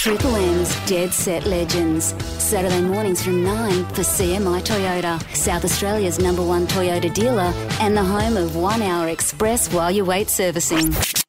Triple M's Dead Set Legends. Saturday mornings from 9 for CMI Toyota, South Australia's #1 Toyota dealer and the home of 1 hour express while you wait servicing.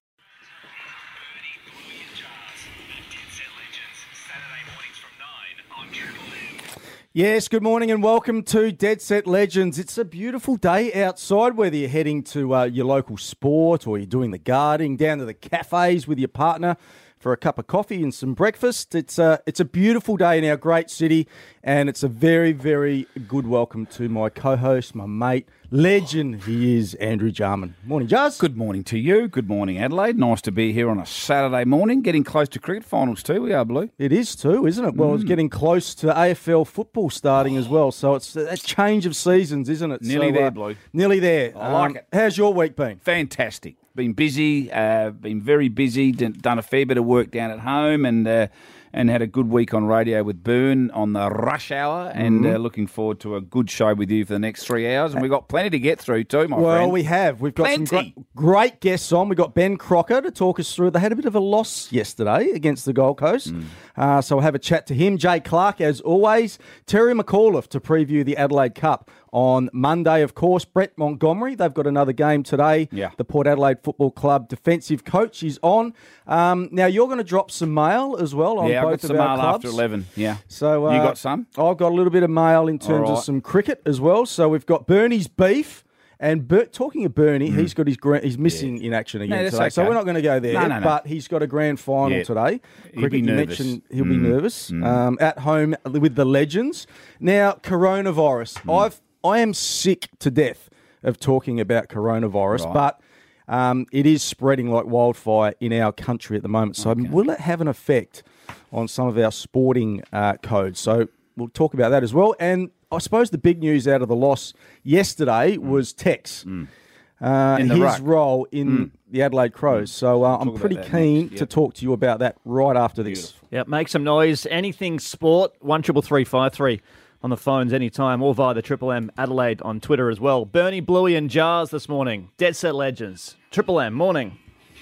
Yes, good morning and welcome to Dead Set Legends. It's a beautiful day outside, whether you're heading to your local sport or you're doing the gardening, down to the cafes with your partner for a cup of coffee and some breakfast. It's a beautiful day in our great city, and it's a very, very good welcome to my co-host, my mate, legend he is, Andrew Jarman. Morning, Jazz. Good morning to you. Good morning, Adelaide. Nice to be here on a Saturday morning, getting close to cricket finals too. We are, Blue. It is too, isn't it? Well, it's getting close to AFL football starting as well, so it's a change of seasons, isn't it? Nearly there, Blue. Nearly there. I like it. How's your week been? Fantastic. Been busy, been very busy, done a fair bit of work down at home and had a good week on radio with Byrne on the rush hour and looking forward to a good show with you for the next 3 hours. And we've got plenty to get through too, my friend. Well, we have. We've got some great guests on. We've got Ben Crocker to talk us through. They had a bit of a loss yesterday against the Gold Coast. So we'll have a chat to him. Jay Clark, as always. Terry McAuliffe to preview the Adelaide Cup on Monday, of course. Brett Montgomery, they've got another game today. Yeah. The Port Adelaide Football Club defensive coach is on. Now, you're going to drop some mail as well on both of our clubs. Yeah, I've got some mail after 11, yeah. So, you got some? I've got a little bit of mail in terms of some cricket as well. So we've got Bernie's beef. And talking of Bernie, he's got he's missing in action again today. Okay. So we're not going to go there. No. But he's got a grand final today. He'll be nervous. You mentioned he'll be nervous at home with the legends. Now, coronavirus. I am sick to death of talking about coronavirus, but it is spreading like wildfire in our country at the moment. So will it have an effect on some of our sporting codes? So we'll talk about that as well. And I suppose the big news out of the loss yesterday was Tex, his role in the Adelaide Crows. So I'm pretty keen to talk to you about that right after this. Yep, make some noise. Anything sport, 133353 on the phones anytime or via the Triple M Adelaide on Twitter as well. Bernie, Bluey and Jars this morning. Dead Set Legends. Triple M, morning.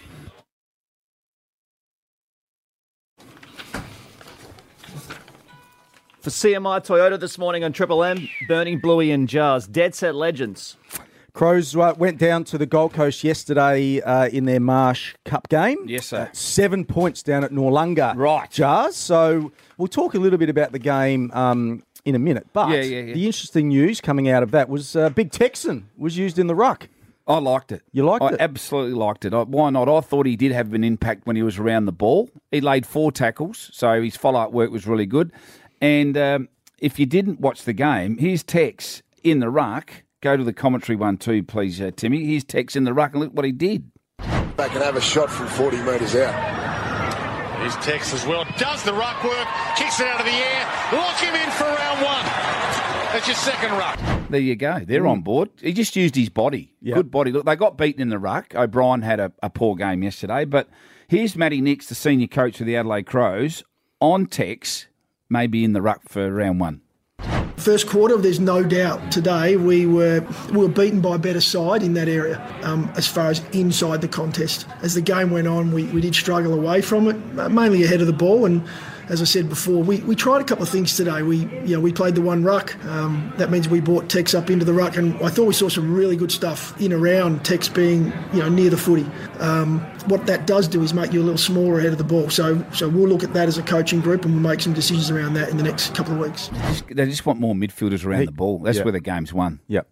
For CMI Toyota this morning on Triple M, Bernie, Bluey and Jars. Dead Set Legends. Crows went down to the Gold Coast yesterday in their Marsh Cup game. Yes, sir. 7 points down at Noarlunga. Right. Jars. So we'll talk a little bit about the game in a minute. But the interesting news coming out of that was Big Texan was used in the ruck. I liked it. You liked it? I absolutely liked it. Why not? I thought he did have an impact when he was around the ball. He laid 4 tackles, so his follow-up work was really good. And if you didn't watch the game, here's Tex in the ruck. Go to the commentary one too, please, Timmy. Here's Tex in the ruck, and look what he did. They can have a shot from 40 metres out. Here's Tex as well. Does the ruck work, kicks it out of the air. Lock him in for round 1. That's your second ruck. There you go. They're on board. He just used his body. Yep. Good body. Look, they got beaten in the ruck. O'Brien had a poor game yesterday. But here's Matty Nix, the senior coach of the Adelaide Crows, on Tex, maybe in the ruck for round 1. First quarter, there's no doubt today we were beaten by a better side in that area as far as inside the contest. As the game went on, we did struggle away from it, mainly ahead of the ball. And as I said before, we tried a couple of things today. We played the one ruck. That means we brought Tex up into the ruck, and I thought we saw some really good stuff in around Tex being near the footy. What that does do is make you a little smaller ahead of the ball. So we'll look at that as a coaching group, and we'll make some decisions around that in the next couple of weeks. They just want more midfielders around the ball. That's where the game's won. Yep.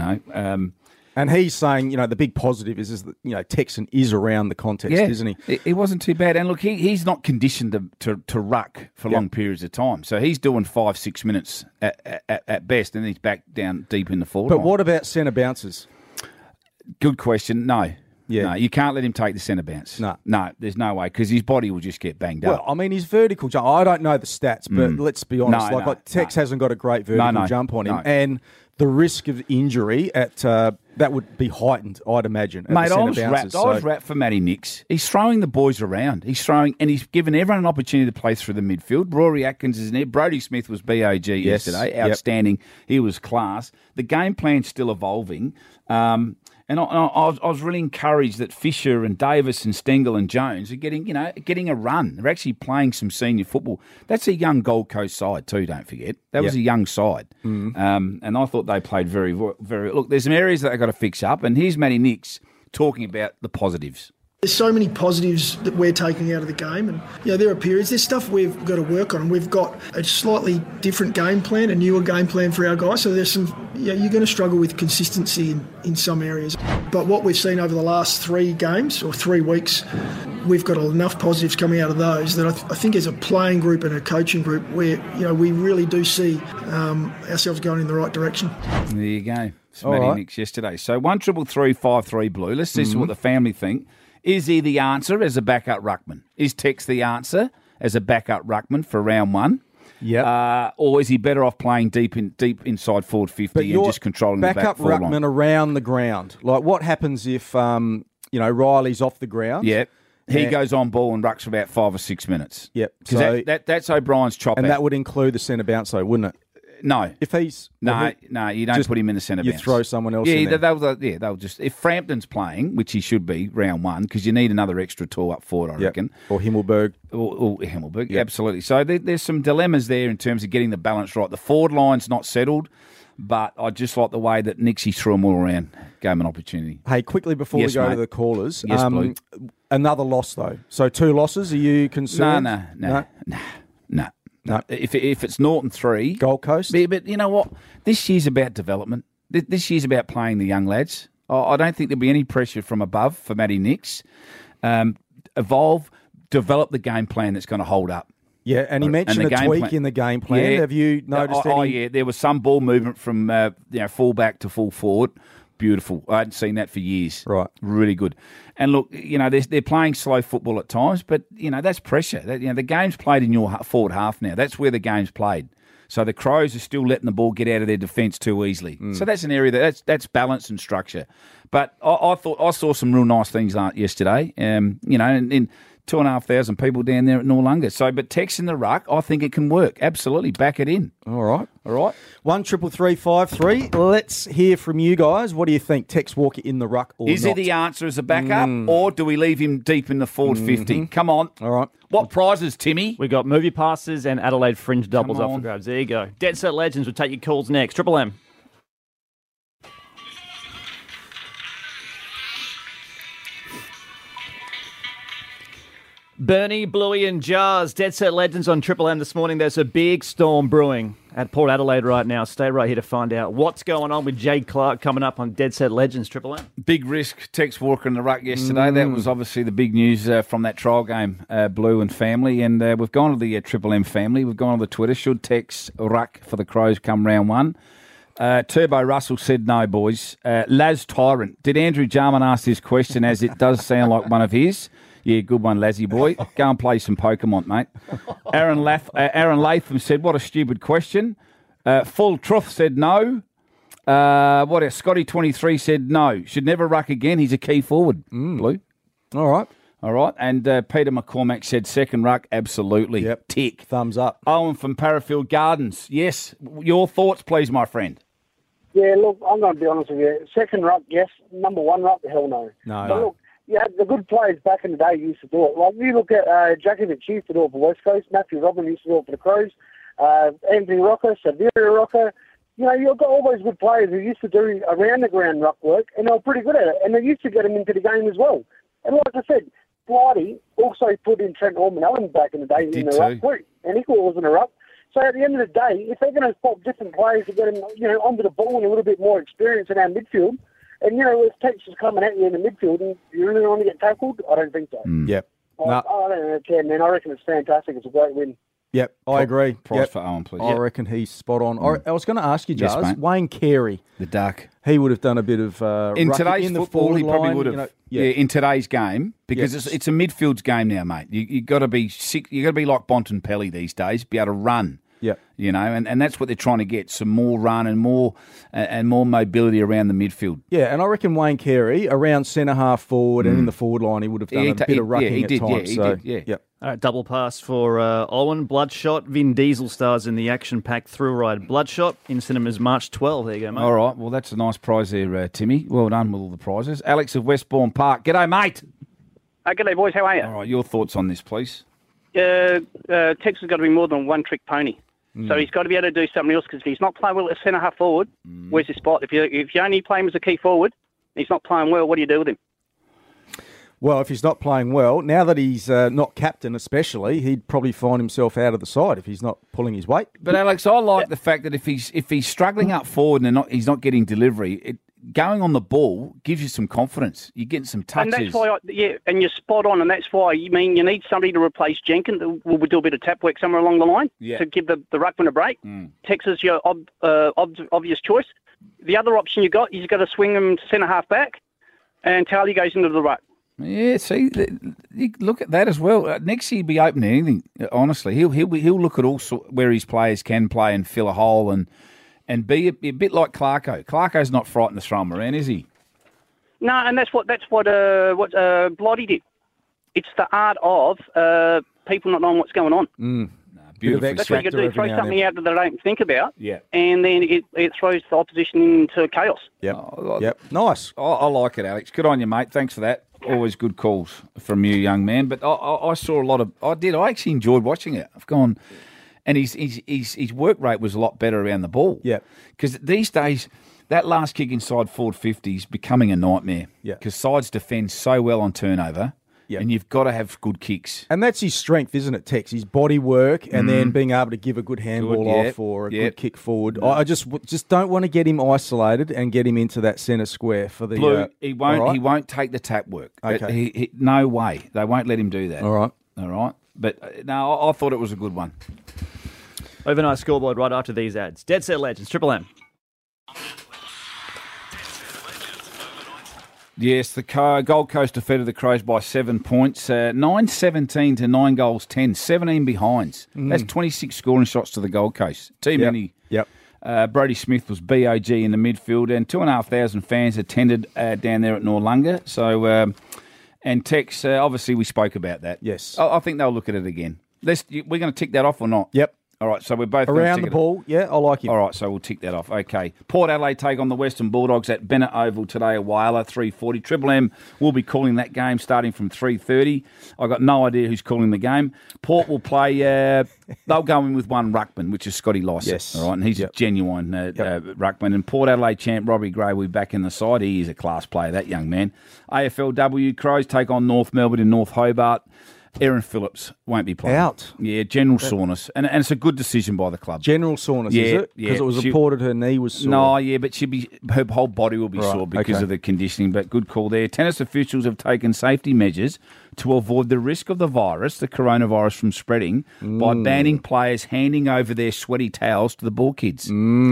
And he's saying, the big positive is that, Texan is around the context, isn't he? It wasn't too bad. And look, he's not conditioned to ruck for long periods of time. So he's doing 5-6 minutes at best, and then he's back down deep in the forward line. But what about centre bounces? Good question. No. Yeah. No, you can't let him take the centre bounce. No, there's no way, because his body will just get banged up. Well, I mean, his vertical jump, I don't know the stats, but let's be honest. Tex hasn't got a great vertical jump on him. And the risk of injury that would be heightened, I'd imagine. Mate, I was wrapped for Matty Nix. He's throwing the boys around. He's throwing, and he's given everyone an opportunity to play through the midfield. Rory Atkins is in there. Brodie Smith was BAG yesterday. Outstanding. He was class. The game plan's still evolving. And And I was really encouraged that Fisher and Davis and Stengel and Jones are getting a run. They're actually playing some senior football. That's a young Gold Coast side too, don't forget. That was a young side. And I thought they played very, very... Look, there's some areas that they've got to fix up, and here's Matty Nix talking about the positives. There's so many positives that we're taking out of the game, and there are periods. There's stuff we've got to work on. We've got a slightly different game plan, a newer game plan for our guys. So there's some. You're going to struggle with consistency in some areas. But what we've seen over the last 3 games or 3 weeks, we've got enough positives coming out of those that I think as a playing group and a coaching group, we really do see ourselves going in the right direction. There you go. It's Matty Nix yesterday. So 133353 Blue. Let's see what the family think. Is he the answer as a backup ruckman? Is Tex the answer as a backup ruckman for round 1? Yeah. Or is he better off playing deep inside forward 50 and just controlling the back backup ruckman around the ground? Like, what happens if Riley's off the ground? Yep. He goes on ball and rucks for about 5 or 6 minutes. Yep. Because that's O'Brien's chop and out. that would include the centre bounce, though, wouldn't it? No. If he's... No, you don't put him in the centre bounce. You throw someone else in there. They'll just... If Frampton's playing, which he should be, round 1, because you need another extra tool up forward, I reckon. Or Himmelberg. Or Himmelberg, absolutely. So there's some dilemmas there in terms of getting the balance right. The forward line's not settled, but I just like the way that Nixie threw them all around, gave him an opportunity. Hey, quickly before we go to the callers. Yes, Blue. Another loss, though. So 2 losses. Are you concerned? No. No. If it's Norton 3... Gold Coast? But you know what? This year's about development. This year's about playing the young lads. I don't think there'll be any pressure from above for Matty Nix. Evolve, develop the game plan that's going to hold up. Yeah, and he mentioned a tweak in the game plan. Have you noticed any... yeah. There was some ball movement from full back to full forward. Beautiful. I hadn't seen that for years. Right. Really good. And look, they're playing slow football at times, but, that's pressure. The game's played in your forward half now. That's where the game's played. So the Crows are still letting the ball get out of their defence too easily. So that's an area that's balance and structure. But I thought I saw some real nice things yesterday. And 2,500 people down there at Noarlunga. So, but Tex in the ruck, I think it can work. Absolutely, back it in. All right. 133353. Let's hear from you guys. What do you think? Tex Walker in the ruck or Is not? he the answer as a backup, or do we leave him deep in the forward 50? Come on. All right. What prizes, Timmy? We got movie passes and Adelaide Fringe doubles up for grabs. There you go. Dead Set Legends will take your calls next. Triple M. Bernie, Bluey and Jars, Dead Set Legends on Triple M this morning. There's a big storm brewing at Port Adelaide right now. Stay right here to find out what's going on with Jade Clark coming up on Dead Set Legends Triple M. Big risk, Tex Walker in the ruck yesterday. That was obviously the big news from that trial game, Blue and family. And we've gone to the Triple M family. We've gone on the Twitter. Should Tex ruck for the Crows come round 1? Turbo Russell said no, boys. Laz Tyrant. Did Andrew Jarman ask this question, as it does sound like one of his? Yeah, good one, Lazzy boy. Go and play some Pokemon, mate. Aaron Latham said, what a stupid question. Full Truth said no. What else? Scotty23 said no. Should never ruck again. He's a key forward, Blue. All right. And Peter McCormack said second ruck, absolutely. Yep. Tick. Thumbs up. Owen from Parafield Gardens. Yes. Your thoughts, please, my friend. Yeah, look, I'm going to be honest with you. Second ruck, yes. Number 1 ruck, hell no. No. But look, the good players back in the day used to do it. Like, you look at Djakovic used to do it for West Coast. Matthew Robin used to do it for the Crows. Anthony Rocker, Saverio Rocker. You've got all those good players who used to do around-the-ground ruck work, and they were pretty good at it. And they used to get them into the game as well. And like I said, Blighty also put in Trent Orman-Allen back in the day in the ruck group. And he was in a ruck. So at the end of the day, if they're going to swap different players to get them, onto the ball and a little bit more experience in our midfield, and, if Tex is coming at you in the midfield and you really want to get tackled, I don't think so. Yep. I don't know, Ken, man. I reckon it's fantastic. It's a great win. Yep, I agree. Price for Owen, please. I reckon he's spot on. I was going to ask you, Jazz, Yes, mate. Wayne Carey. The duck. He would have done a bit of in rucking today's in the football, he probably line, would have. In today's game, because it's a midfield's game now, mate. You got to be sick. You got to be like Bontempelli these days, be able to run. Yeah, and that's what they're trying to get: some more run and more mobility around the midfield. Yeah, and I reckon Wayne Carey around centre half forward and in the forward line, he would have done a bit of rucking at times. He did. All right, double pass for Owen. Bloodshot. Vin Diesel stars in the action-packed thrill ride Bloodshot in cinemas March 12. There you go, mate. All right, well, that's a nice prize there, Timmy. Well done with all the prizes. Alex of Westbourne Park. G'day, mate. G'day, boys. How are you? All right, your thoughts on this, please. Tex has got to be more than a one-trick pony. So he's got to be able to do something else, because if he's not playing well at centre-half forward, where's his spot? If you only play him as a key forward, and he's not playing well, what do you do with him? Well, if he's not playing well, now that he's not captain especially, he'd probably find himself out of the side if he's not pulling his weight. But, Alex, I like the fact that if he's struggling up forward and he's not getting delivery, going on the ball gives you some confidence. You're getting some touches. And that's why, and you're spot on, and that's why, you need somebody to replace Jenkins, who will do a bit of tap work somewhere along the line to give the ruckman a break. Tex is your obvious choice. The other option you've got to swing him to centre-half back, and Tally goes into the ruck. Yeah, see, you look at that as well. Next year, he'll be open to anything. Honestly, he'll look at all where his players can play and fill a hole and be a bit like Clarko. Clarko's not frightened to throw him around, is he? No, and that's what Blighty did. It's the art of people not knowing what's going on. Beautiful. That's what you got to do. Throw something out that they don't think about. Yeah. And then it throws the opposition into chaos. Yep. Nice. I like it, Alex. Good on you, mate. Thanks for that. Always good calls from you, young man. But I saw a lot of. I actually enjoyed watching it. I've gone, and his work rate was a lot better around the ball. Yeah. Because these days, that last kick inside forward 50 is becoming a nightmare. Yeah. Because sides defend so well on turnover. Yep. And you've got to have good kicks. And that's his strength, isn't it, Tex? His body work and then being able to give a good handball off or a good kick forward. I just don't want to get him isolated and get him into that centre square for the... Blue, he won't take the tap work. Okay. No way. They won't let him do that. All right. But no, I thought it was a good one. Overnight scoreboard right after these ads. Dead Set Legends, Triple M. Yes, the Gold Coast defeated the Crows by 7 points, 9-17 to 9 goals 10, 17 behinds. That's 26 scoring shots to the Gold Coast. Too many. Yep. Brody Smith was BOG in the midfield, and 2,500 fans attended down there at Noarlunga. So, and Tex, obviously we spoke about that. Yes. I think they'll look at it again. We're going to tick that off or not? Yep. All right, so we're both around the ball. Yeah, I like him. All right, so we'll tick that off. Okay. Port Adelaide take on the Western Bulldogs at Bennett Oval today, a Whaler, 3:40. Triple M will be calling that game starting from 3:30. I've got no idea who's calling the game. Port will play, they'll go in with one ruckman, which is Scotty Lycett. Yes. All right, and he's a genuine ruckman. And Port Adelaide champ Robbie Gray will be back in the side. He is a class player, that young man. AFLW Crows take on North Melbourne in North Hobart. Aaron Phillips won't be playing. Out. Yeah, general soreness. And it's a good decision by the club. General soreness, is it? Because it was reported her knee was sore. No, yeah, but her whole body will be sore because of the conditioning. But good call there. Tennis officials have taken safety measures to avoid the risk of the coronavirus, from spreading by banning players handing over their sweaty towels to the ball kids.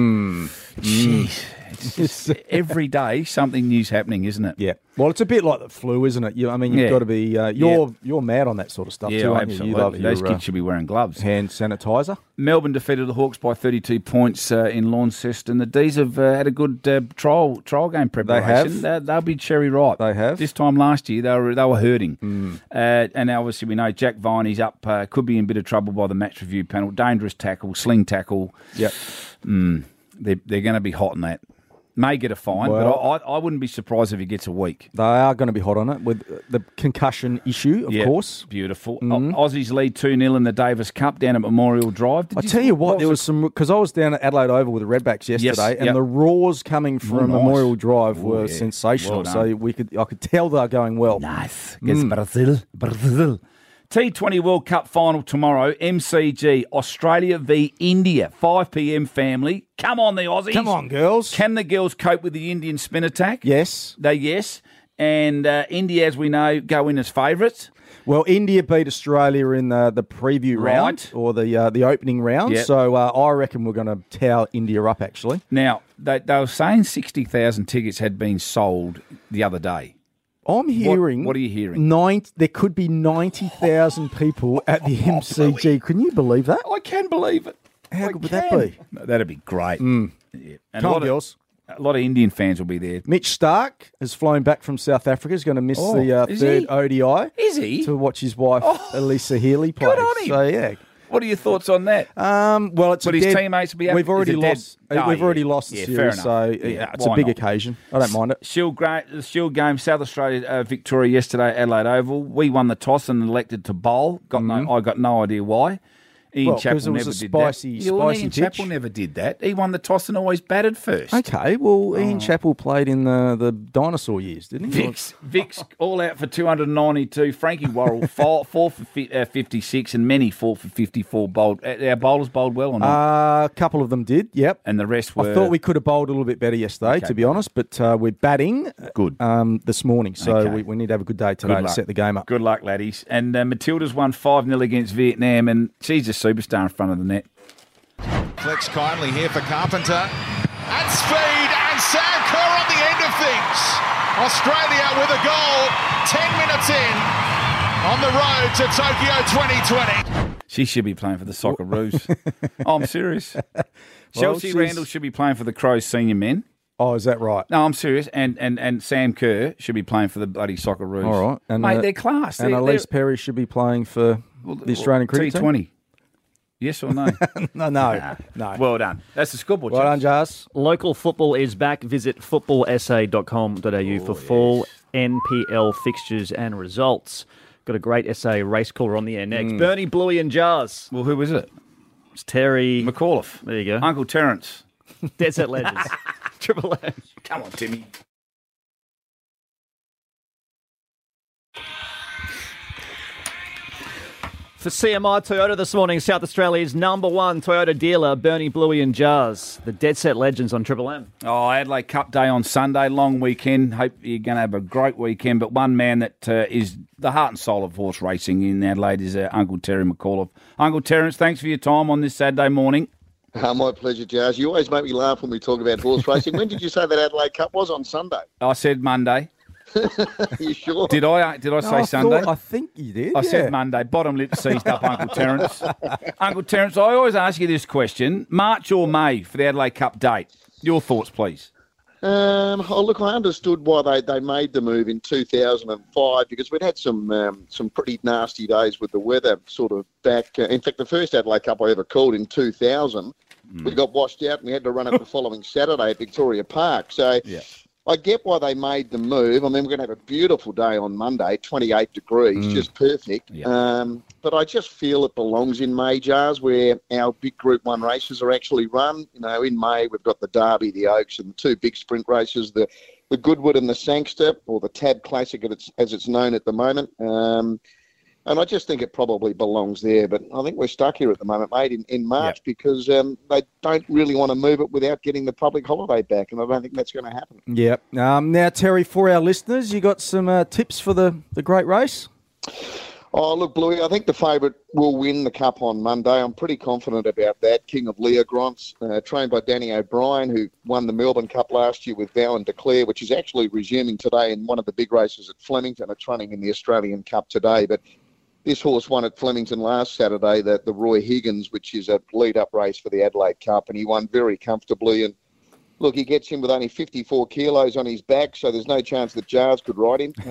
Jeez. It's every day something new's happening, isn't it? Yeah. Well, it's a bit like the flu, isn't it? You've got to be. You're mad on that sort of stuff too, aren't absolutely. you? Love Those kids should be wearing gloves. Hand sanitizer. Melbourne defeated the Hawks by 32 points in Launceston. The D's have had a good trial game preparation. They have. They'll be cherry ripe. They have. This time last year they were hurting, and obviously we know Jack Viney's up. Could be in a bit of trouble by the match review panel. Dangerous tackle, sling tackle. Yep. They're going to be hot on that. May get a fine, but I wouldn't be surprised if he gets a week. They are going to be hot on it with the concussion issue, of course. Beautiful. Aussies lead 2-0 in the Davis Cup down at Memorial Drive. I tell you what, there was some... Because I was down at Adelaide Oval with the Redbacks yesterday, and the roars coming from Memorial Drive were sensational. So I could tell they were going well. Nice. Against Brazil. T20 World Cup final tomorrow, MCG, Australia v India, 5 p.m. family. Come on, the Aussies. Come on, girls. Can the girls cope with the Indian spin attack? Yes. Yes. And India, as we know, go in as favourites. Well, India beat Australia in the preview round, or the opening round. Yep. So I reckon we're going to towel India up, actually. Now, they were saying 60,000 tickets had been sold the other day. I'm hearing... What are you hearing? There could be 90,000 people at the MCG. Can you believe that? I can believe it. How good would that be? No, that'd be great. Yeah. And Come on, girls. A lot of Indian fans will be there. Mitch Stark has flown back from South Africa. He's going to miss the third ODI. Is he? To watch his wife, Elisa Healy, play. Good on him. So, yeah. What are your thoughts on that? Well, it's Would his teammates be happy? We've already lost. We've already lost the fair series, enough. so it's a big occasion. I don't mind it. The Shield game, South Australia, Victoria yesterday, Adelaide Oval. We won the toss and elected to bowl. I got no idea why. Ian Chappell never did that. Ian Chappell never did that. He won the toss and always batted first. Okay, well, Ian Chappell played in the dinosaur years, didn't he? Vic's all out for 292. Frankie Worrell, 4 for 56, and many 4 for 54 bowled. Our bowlers bowled well or not? A couple of them did, yep. And the rest were... I thought we could have bowled a little bit better yesterday, to be honest, but we're batting good this morning, so we need to have a good day today to set the game up. Good luck, laddies. And Matilda's won 5-0 against Vietnam, and she's a superstar in front of the net. Flex kindly here for Carpenter. At speed, and Sam Kerr on the end of things. Australia with a goal 10 minutes in on the road to Tokyo 2020. She should be playing for the Socceroos. I'm serious. Chelsea Randall should be playing for the Crows senior men. Oh, is that right? No, I'm serious. And Sam Kerr should be playing for the bloody Socceroos. All right. And, mate, they're class. And Elise Perry should be playing for the Australian cricket team? T20. Yes or no? No. Well done. That's the scoreboard. Well done, Jazz. Local football is back. Visit footballsa.com.au for full NPL fixtures and results. Got a great SA race caller on the air next. Bernie, Bluey and Jazz. Well, who is it? It's Terry McAuliffe. There you go. Uncle Terence. Dead Set Legends. Triple M. Come on, Timmy. For CMI Toyota this morning, South Australia's #1 Toyota dealer, Bernie, Bluey and Jazz. The Dead Set Legends on Triple M. Oh, Adelaide Cup Day on Sunday, long weekend. Hope you're going to have a great weekend. But one man that is the heart and soul of horse racing in Adelaide is Uncle Terry McAuliffe. Uncle Terence, thanks for your time on this Saturday morning. My pleasure, Jazz. You always make me laugh when we talk about horse racing. When did you say that Adelaide Cup was? On Sunday? I said Monday. You sure? Did I say Sunday? I think you did. I said Monday. Bottom lip seized up, Uncle Terence. Uncle Terence, I always ask you this question. March or May for the Adelaide Cup date? Your thoughts, please. Look, I understood why they made the move in 2005 because we'd had some pretty nasty days with the weather sort of back. In fact, the first Adelaide Cup I ever called in 2000, we got washed out and we had to run it the following Saturday at Victoria Park. So I get why they made the move. I mean, we're going to have a beautiful day on Monday, 28 degrees, just perfect. But I just feel it belongs in May, Jars, where our big Group 1 races are actually run. You know, in May, we've got the Derby, the Oaks, and the two big sprint races, the Goodwood and the Sangster, or the Tab Classic as it's known at the moment. And I just think it probably belongs there. But I think we're stuck here at the moment, mate, in March because they don't really want to move it without getting the public holiday back. And I don't think that's going to happen. Yep. Now, Terry, for our listeners, you got some tips for the great race? Oh, look, Bluey, I think the favourite will win the Cup on Monday. I'm pretty confident about that. King of Leogrance, trained by Danny O'Brien, who won the Melbourne Cup last year with Vow and Declare, which is actually resuming today in one of the big races at Flemington. It's running in the Australian Cup today. But this horse won at Flemington last Saturday, the Roy Higgins, which is a lead-up race for the Adelaide Cup, and he won very comfortably. And look, he gets him with only 54 kilos on his back, so there's no chance that Jars could ride him.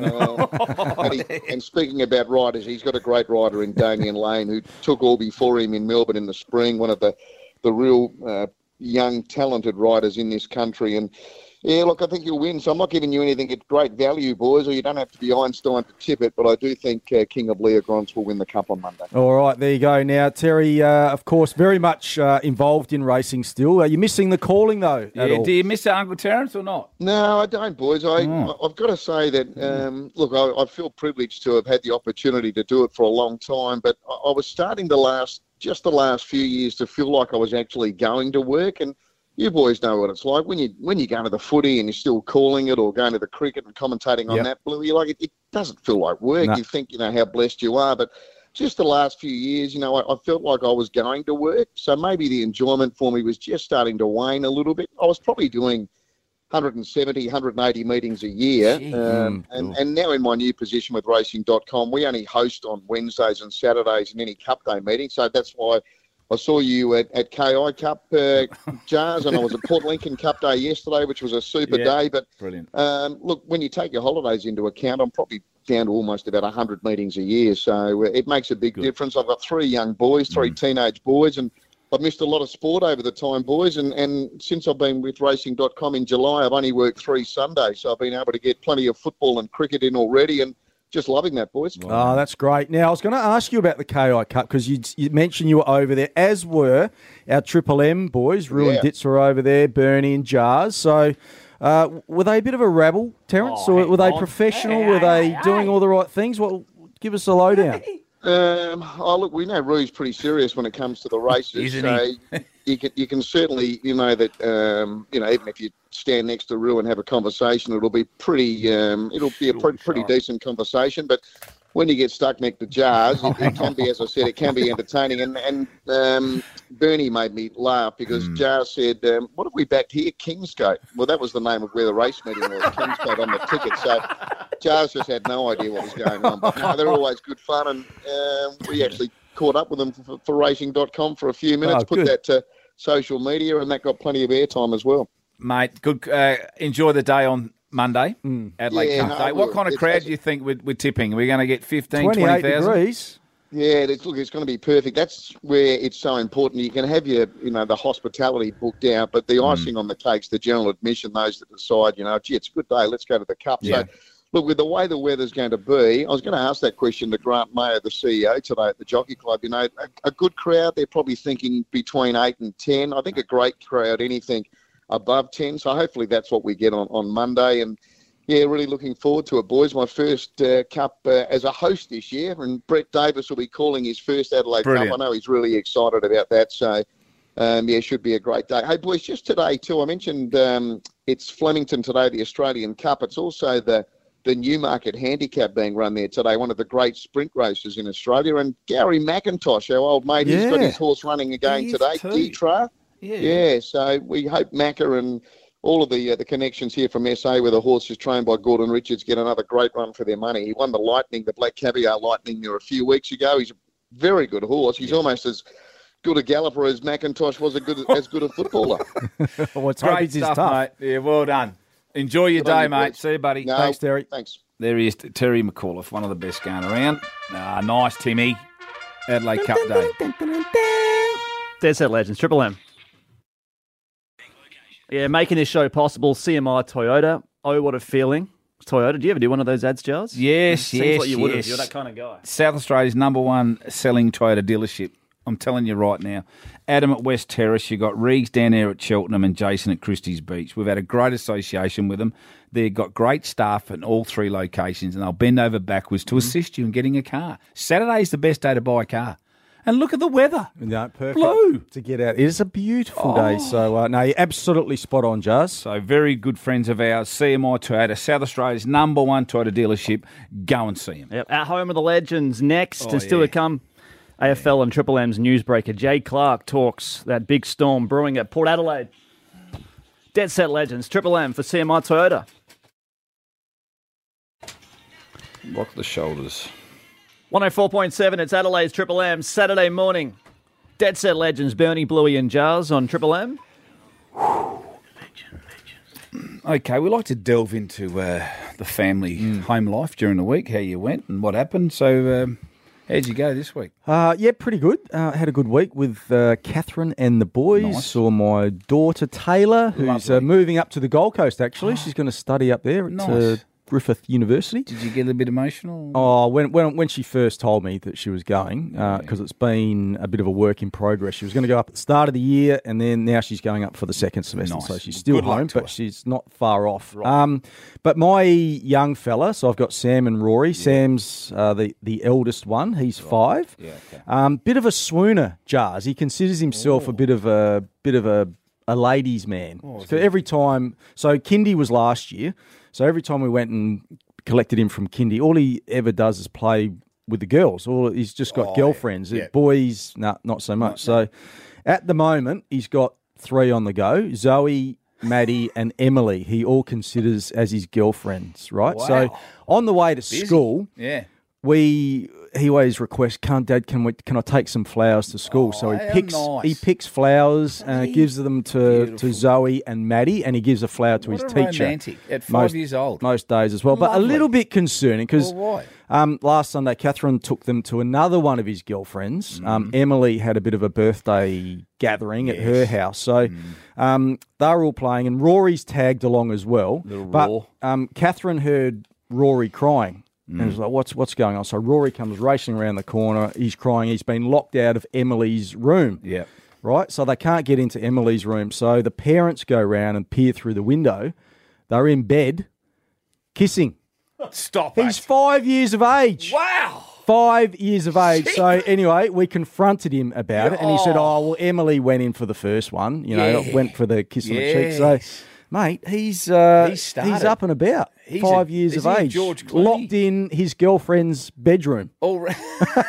And speaking about riders, he's got a great rider in Damien Lane, who took all before him in Melbourne in the spring, one of the real young, talented riders in this country. And yeah, look, I think he'll win. So I'm not giving you anything at great value, boys, or you don't have to be Einstein to tip it, but I do think King of Leogrance will win the Cup on Monday. All right, there you go. Now, Terry, of course, very much involved in racing still. Are you missing the calling, though, at all? Do you miss Uncle Terence or not? No, I don't, boys. I've got to say that, look, I feel privileged to have had the opportunity to do it for a long time, but I was starting the last few years to feel like I was actually going to work. And you boys know what it's like when you go to the footy and you're still calling it, or going to the cricket and commentating on that, Blue. You're like, it doesn't feel like work. No. You think, how blessed you are, but just the last few years, I felt like I was going to work. So maybe the enjoyment for me was just starting to wane a little bit. I was probably doing 170, 180 meetings a year. And now in my new position with Racing.com, we only host on Wednesdays and Saturdays in any Cup Day meeting. So that's why I saw you at KI Cup, Jars, and I was at Port Lincoln Cup Day yesterday, which was a super day. But brilliant. Look, when you take your holidays into account, I'm probably down to almost about 100 meetings a year. So it makes a big difference. I've got 3 young boys, 3 teenage boys, and I've missed a lot of sport over the time, boys. And since I've been with Racing.com in July, I've only worked 3 Sundays. So I've been able to get plenty of football and cricket in already, and just loving that, boys. Oh, that's great. Now, I was going to ask you about the KI Cup because you mentioned you were over there, as were our Triple M boys. Rue and Ditz were over there, Bernie and Jars. So were they a bit of a rabble, Terence? Or were they professional? Were they doing all the right things? Well, give us a lowdown. Look, we know Rue's pretty serious when it comes to the races. Isn't he? You can certainly, that, even if you stand next to Rue and have a conversation, it'll be pretty, pretty decent conversation. But when you get stuck next to Jars, it can be, as I said, it can be entertaining. And Bernie made me laugh because Jars said, what have we backed here? Kingsgate. Well, that was the name of where the race meeting was, Kingsgate on the ticket. So Jars just had no idea what was going on. But no, they're always good fun. And we actually caught up with them for Racing.com for a few minutes, put that to social media, and that got plenty of airtime as well. Mate, good. Enjoy the day on Monday, Adelaide Cup Day. What kind of crowd do you think we're tipping? Are we going to get 15, 28 20,000? degrees. Yeah, it's going to be perfect. That's where it's so important. You can have the hospitality booked out, but the icing on the cake's the general admission, those that decide, gee, it's a good day, let's go to the Cup. Yeah. So, look, with the way the weather's going to be, I was going to ask that question to Grant Mayer, the CEO, today at the Jockey Club. A good crowd, they're probably thinking between 8 and 10. I think a great crowd, anything above 10. So hopefully that's what we get on Monday. And, yeah, really looking forward to it, boys. My first Cup as a host this year, and Brett Davis will be calling his first Adelaide Cup. I know he's really excited about that. So, should be a great day. Hey, boys, just today, too, I mentioned it's Flemington today, the Australian Cup. It's also the Newmarket Handicap being run there today, one of the great sprint races in Australia. And Gary McIntosh, our old mate, he's got his horse running again today, Ditra. Yeah, so we hope Macca and all of the connections here from SA where the horse is trained by Gordon Richards get another great run for their money. He won the Lightning, the Black Caviar Lightning there a few weeks ago. He's a very good horse. He's almost as good a galloper as McIntosh was as good a footballer. What's great stuff, mate. Yeah, well done. Enjoy your day, mate. See you, buddy. No, thanks, Terry. Thanks. There he is, Terry McAuliffe, one of the best going around. Nice, Timmy. Adelaide Cup Day. Dead Set Legends, Triple M. Yeah, making this show possible, CMI Toyota. Oh, what a feeling. Toyota, do you ever do one of those ads, Giles? Yes, Seems like you would have. You're that kind of guy. South Australia's #1 selling Toyota dealership. I'm telling you right now. Adam at West Terrace, you've got Reegs down there at Cheltenham and Jason at Christie's Beach. We've had a great association with them. They've got great staff in all 3 locations, and they'll bend over backwards to assist you in getting a car. Saturday's the best day to buy a car. And look at the weather. No, perfect. Blue. To get out. It is a beautiful day. So, no, you're absolutely spot on, Jazz. So, very good friends of ours, CMI Toyota, South Australia's #1 Toyota dealership. Go and see them. Yep. At home of the legends next, and still to come. AFL and Triple M's newsbreaker, Jay Clark, talks that big storm brewing at Port Adelaide. Dead Set Legends, Triple M for CMI Toyota. Rock the shoulders. 104.7, it's Adelaide's Triple M, Saturday morning. Dead Set Legends, Bernie, Bluey and Jars on Triple M. Okay, we like to delve into the family home life during the week, how you went and what happened. So, how'd you go this week? Yeah, pretty good. Had a good week with Catherine and the boys. Nice. Saw my daughter Taylor, who's moving up to the Gold Coast, actually. She's going to study up there at Griffith University. Did you get a bit emotional? Oh, when she first told me that she was going, because it's been a bit of a work in progress. She was going to go up at the start of the year, and then now she's going up for the second semester. Nice. So she's still Good luck home, to but her. she's not far off. Right. But my young fella, so I've got Sam and Rory. Sam's the eldest one. He's 5. Yeah, okay. Bit of a swooner, Jars. He considers himself a bit of a ladies' man. So every time, so Kindy was last year. So every time we went and collected him from Kindy, all he ever does is play with the girls. He's just got girlfriends. Yeah. Boys, not so much. So at the moment, he's got 3 on the go. Zoe, Maddie and Emily, he all considers as his girlfriends, right? Wow. So on the way to school, Yeah. we he always requests, Dad, can I take some flowers to school? So he picks flowers, gives them to Zoe and Maddie, and he gives a flower to his teacher. Romantic at 5 years old. Most days as well. But a little bit concerning because last Sunday, Catherine took them to another one of his girlfriends. Emily had a bit of a birthday gathering at her house. So they were all playing, and Rory's tagged along as well. But Catherine heard Rory crying. And was like, what's going on? So Rory comes racing around the corner. He's crying. He's been locked out of Emily's room. Yeah. Right? So they can't get into Emily's room. So the parents go round and peer through the window. They're in bed kissing. Stop it. He's 5 years of age. Wow. 5 years of age. So anyway, we confronted him about it, and he said, well, Emily went in for the first one, went for the kiss on the cheek. So, mate, he's up and about. He's 5 years of age. George Clooney. Locked in his girlfriend's bedroom. All right.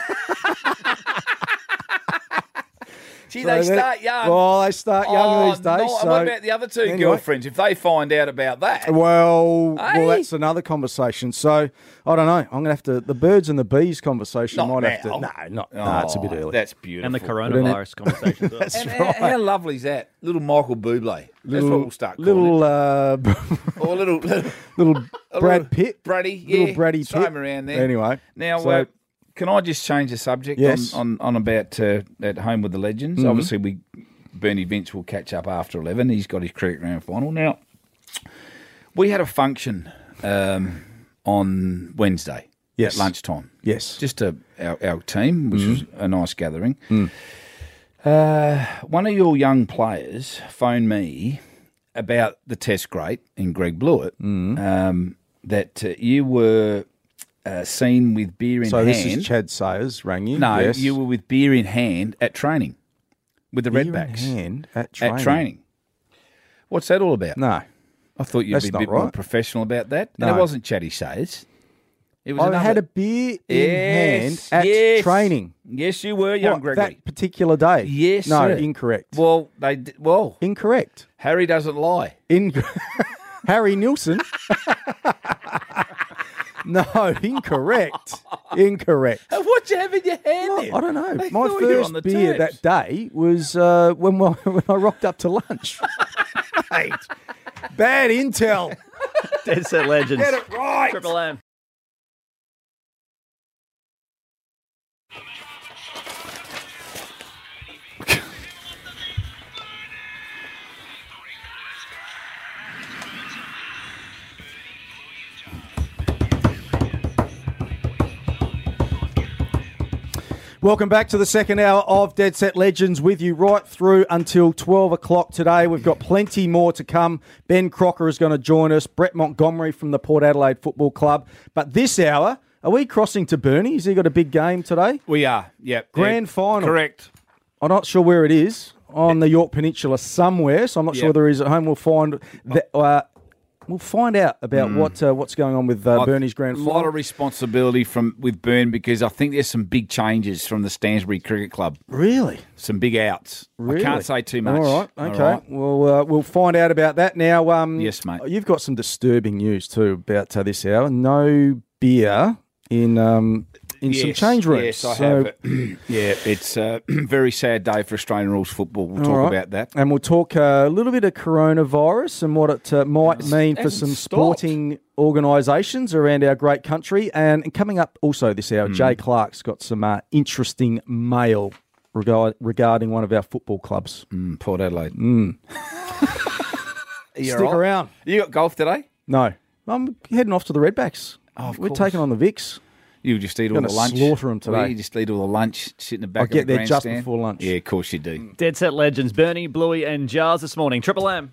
Gee, they start young. Well, they start young these days. So what about the other two girlfriends? If they find out about that, well, that's another conversation. So I don't know. I'm going to have to the birds and the bees conversation. No, it's a bit early. That's beautiful. And the coronavirus conversation. That's right. How lovely is that? Little Michael Bublé. That's what we'll start calling little Brad Pitt, Brady, little Brady Pitt. Pitt Around there. Anyway, now. Can I just change the subject on about at home with the legends? Obviously, Bernie Vince will catch up after 11. He's got his cricket grand final. Now, we had a function on Wednesday at lunchtime. Yes. Just our team, which was a nice gathering. One of your young players phoned me about the test great in Greg Blewett that you were... seen with beer in hand. So this is Chad Sayers rang you? No, yes. you were with beer in hand at training with the Redbacks. Beer in hand at training. What's that all about? No. I thought you'd be a bit more professional about that. No. And it wasn't Chatty Sayers. It was I had a beer in hand at training. Yes, you were, young Gregory. That particular day? Yes, No, sir. incorrect. Well, Incorrect. Harry doesn't lie. Harry Nilsson? No, incorrect. Incorrect. What you have in your hand then? I don't know. My first beer that day was when I rocked up to lunch. Mate, bad intel. Dead Set Legends. Get it right. Triple M. Welcome back to the second hour of Dead Set Legends with you right through until 12 o'clock today. We've got plenty more to come. Ben Crocker is going to join us, Brett Montgomery from the Port Adelaide Football Club. But this hour, are we crossing to Burnie? Has he got a big game today? We are, yep. Grand final. Correct. I'm not sure where it is, on the York Peninsula somewhere, so I'm not sure whether he's at home. We'll find that. We'll find out about what's going on with Burnie's grand final. A lot of responsibility with Burn because I think there's some big changes from the Stansbury Cricket Club. Really? Some big outs. Really? I can't say too much. All right, okay. All right. Well, we'll find out about that now. Yes, mate. You've got some disturbing news too about this hour. No beer in some change rooms. Yes, I have. Yeah, it's a very sad day for Australian rules football. We'll talk about that. And we'll talk a little bit of coronavirus and what it might mean for some sporting organisations around our great country. And coming up also this hour, Jay Clark's got some interesting mail regarding one of our football clubs. Port Adelaide. Stick around. You got golf today? No. I'm heading off to the Redbacks. Oh, We're taking on the Vicks. You just eat all the lunch. Slaughter them today. You just eat all the lunch, sit in the back of the get there grandstand. just before lunch. Yeah, of course you do. Dead Set Legends, Bernie, Bluey and Jars this morning. Triple M.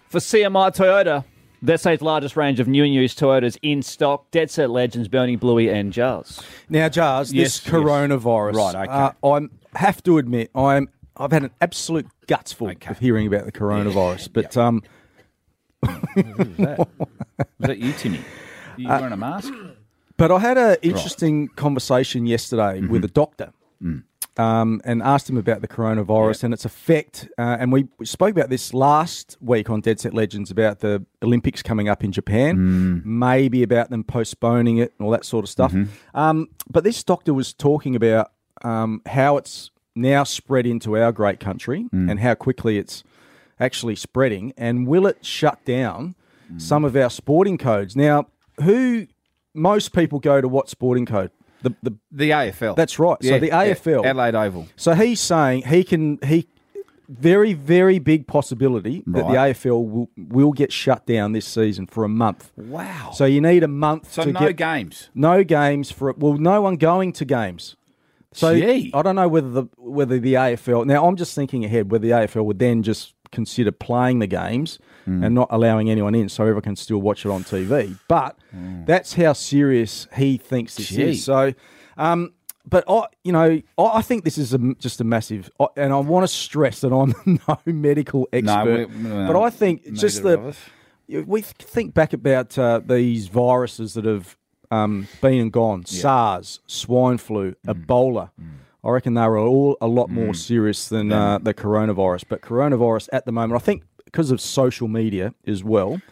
For CMI Toyota, SA's largest range of new and used Toyotas in stock. Dead Set Legends, Bernie, Bluey and Jars. Now, Jars, this coronavirus. Right, okay. I have to admit, I've had an absolute gutsful of hearing about the coronavirus. But Who's that? Was that you, Timmy? You wearing a mask? But I had an interesting conversation yesterday with a doctor. And asked him about the coronavirus and its effect. And we spoke about this last week on Dead Set Legends about the Olympics coming up in Japan, maybe about them postponing it and all that sort of stuff. But this doctor was talking about how it's now spread into our great country and how quickly it's actually spreading. And will it shut down some of our sporting codes? Now, most people go to what sporting code? The AFL. That's right. Yeah, so the AFL. Adelaide Oval. So he's saying very, very big possibility that the AFL will get shut down this season for a month. Wow. So you need a month so to no get... games? No games for it. Well, no one going to games. So Gee. I don't know whether the AFL... Now, I'm just thinking ahead whether the AFL would then just consider playing the games and not allowing anyone in so everyone can still watch it on TV. But that's how serious he thinks this is. So, but I think this is just a massive, and I want to stress that I'm no medical expert, but I think just we think back about these viruses that have been and gone, SARS, swine flu, Ebola. I reckon they were all a lot more serious than the coronavirus. But coronavirus at the moment, I think because of social media as well,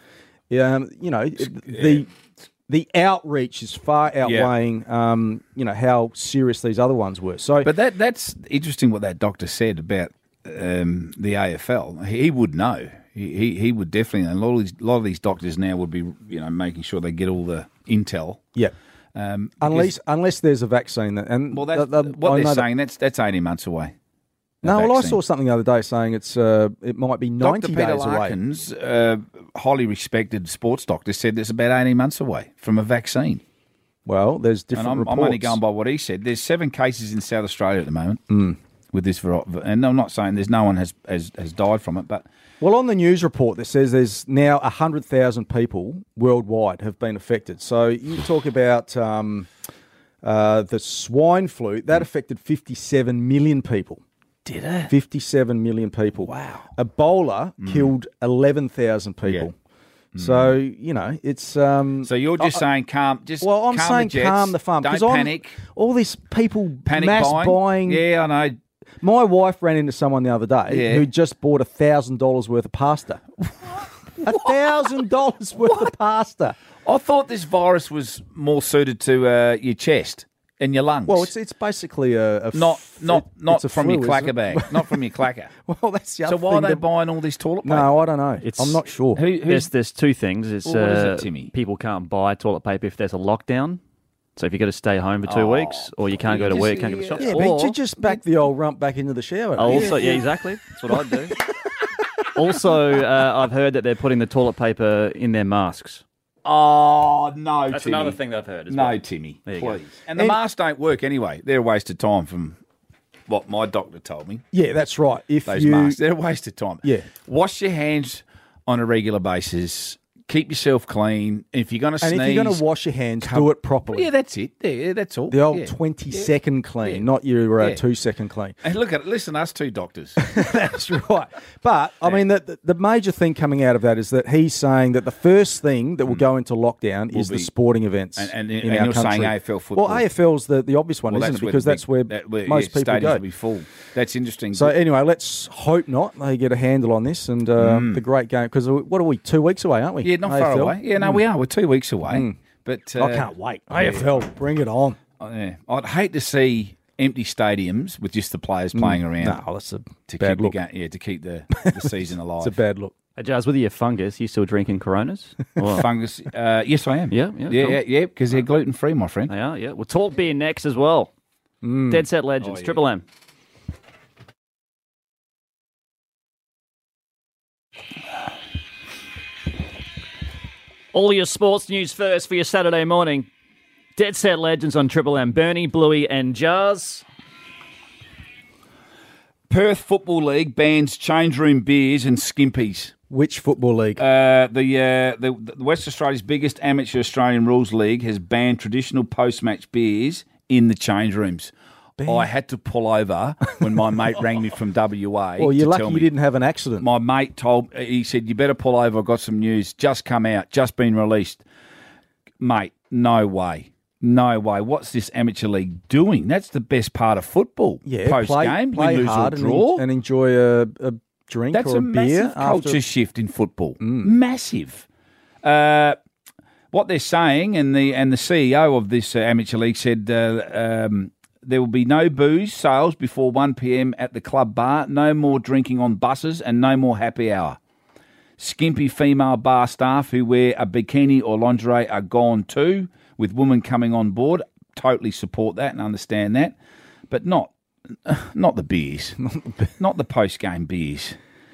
the outreach is far outweighing, how serious these other ones were. So, but that's interesting what that doctor said about the AFL. He would know. He would definitely. And a lot of these doctors now would be, making sure they get all the intel. Yeah. Unless there's a vaccine, what they're saying that's 18 months away. No, well, I saw something the other day saying it might be 90 Dr. Peter days Larkins, highly respected sports doctor, said it's about 18 months away from a vaccine. Well, there's different reports. I'm only going by what he said. There's 7 cases in South Australia at the moment with this variety, and I'm not saying there's no one has died from it, but well, on the news report that says there's now 100,000 people worldwide have been affected. So you talk about the swine flu that affected 57 million people. Did it? 57 million people. Wow. Ebola killed 11,000 people. Yeah. So, it's... so you're just saying calm... I'm saying calm the fun. Don't panic. All these people panic mass buying. Yeah, I know. My wife ran into someone the other day who just bought $1,000 worth of pasta. $1,000 worth of pasta. I thought this virus was more suited to your chest. In your lungs. Well, it's basically not from your flu, clacker bag, not from your clacker. Well, that's the other thing. So why are they buying all this toilet paper? No, I don't know. I'm not sure. There's two things. It's what is it, Timmy? People can't buy toilet paper if there's a lockdown. So if you've got to stay home for 2 weeks, or you can't go to work, can't go to the shop. Yeah, but you just back the old rump back into the shower. Exactly. That's what I'd do. Also, I've heard that they're putting the toilet paper in their masks. Oh, no, That's Timmy. another thing that I've heard as no, well. Timmy, please. And the masks don't work anyway. They're a waste of time from what my doctor told me. Yeah, that's right. Those masks, they're a waste of time. Yeah. Wash your hands on a regular basis. Keep yourself clean. If you're going to sneeze... And if you're going to wash your hands, do it properly. Yeah, that's it. Yeah, that's all. The old 20-second clean, not your 2-second clean. And listen, us two doctors. That's right. But, I mean, the major thing coming out of that is that he's saying that the first thing that will go into lockdown is the sporting events and in our you're country. saying AFL football. Well, AFL's the obvious one, isn't it? Because that's where most people go. Will be full. That's interesting. So anyway, let's hope not. They get a handle on this and the great game. Because what are we, 2 weeks away, aren't we? Yeah, not far away. Yeah, no, we are. We're 2 weeks away. But I can't wait. AFL, bring it on. I'd hate to see empty stadiums with just the players playing around. No, that's a bad look. To keep the season alive. It's a bad look. Hey, Jazz, with your fungus, you still drinking Coronas? Fungus? Yes, I am. Yeah, because they're gluten free, my friend. They are. Yeah, we'll talk beer next as well. Dead Set Legends, Triple M. All your sports news first for your Saturday morning. Dead Set Legends on Triple M. Bernie, Bluey and Jars. Perth Football League bans change room beers and skimpies. Which football league? The West Australia's biggest amateur Australian rules league has banned traditional post-match beers in the change rooms. I had to pull over when my mate rang me from WA. Well, you're lucky you didn't have an accident. My mate he said, you better pull over. I've got some news. Just come out. Just been released. Mate, no way. No way. What's this amateur league doing? That's the best part of football. Yeah, post-game, play we lose hard or draw. and enjoy a drink That's or a beer. Massive culture shift in football. Massive. What they're saying, and the CEO of this amateur league said there will be no booze sales before 1 p.m. at the club bar, no more drinking on buses, and no more happy hour. Skimpy female bar staff who wear a bikini or lingerie are gone too, with women coming on board. Totally support that and understand that, but not the beers, not the post-game beers.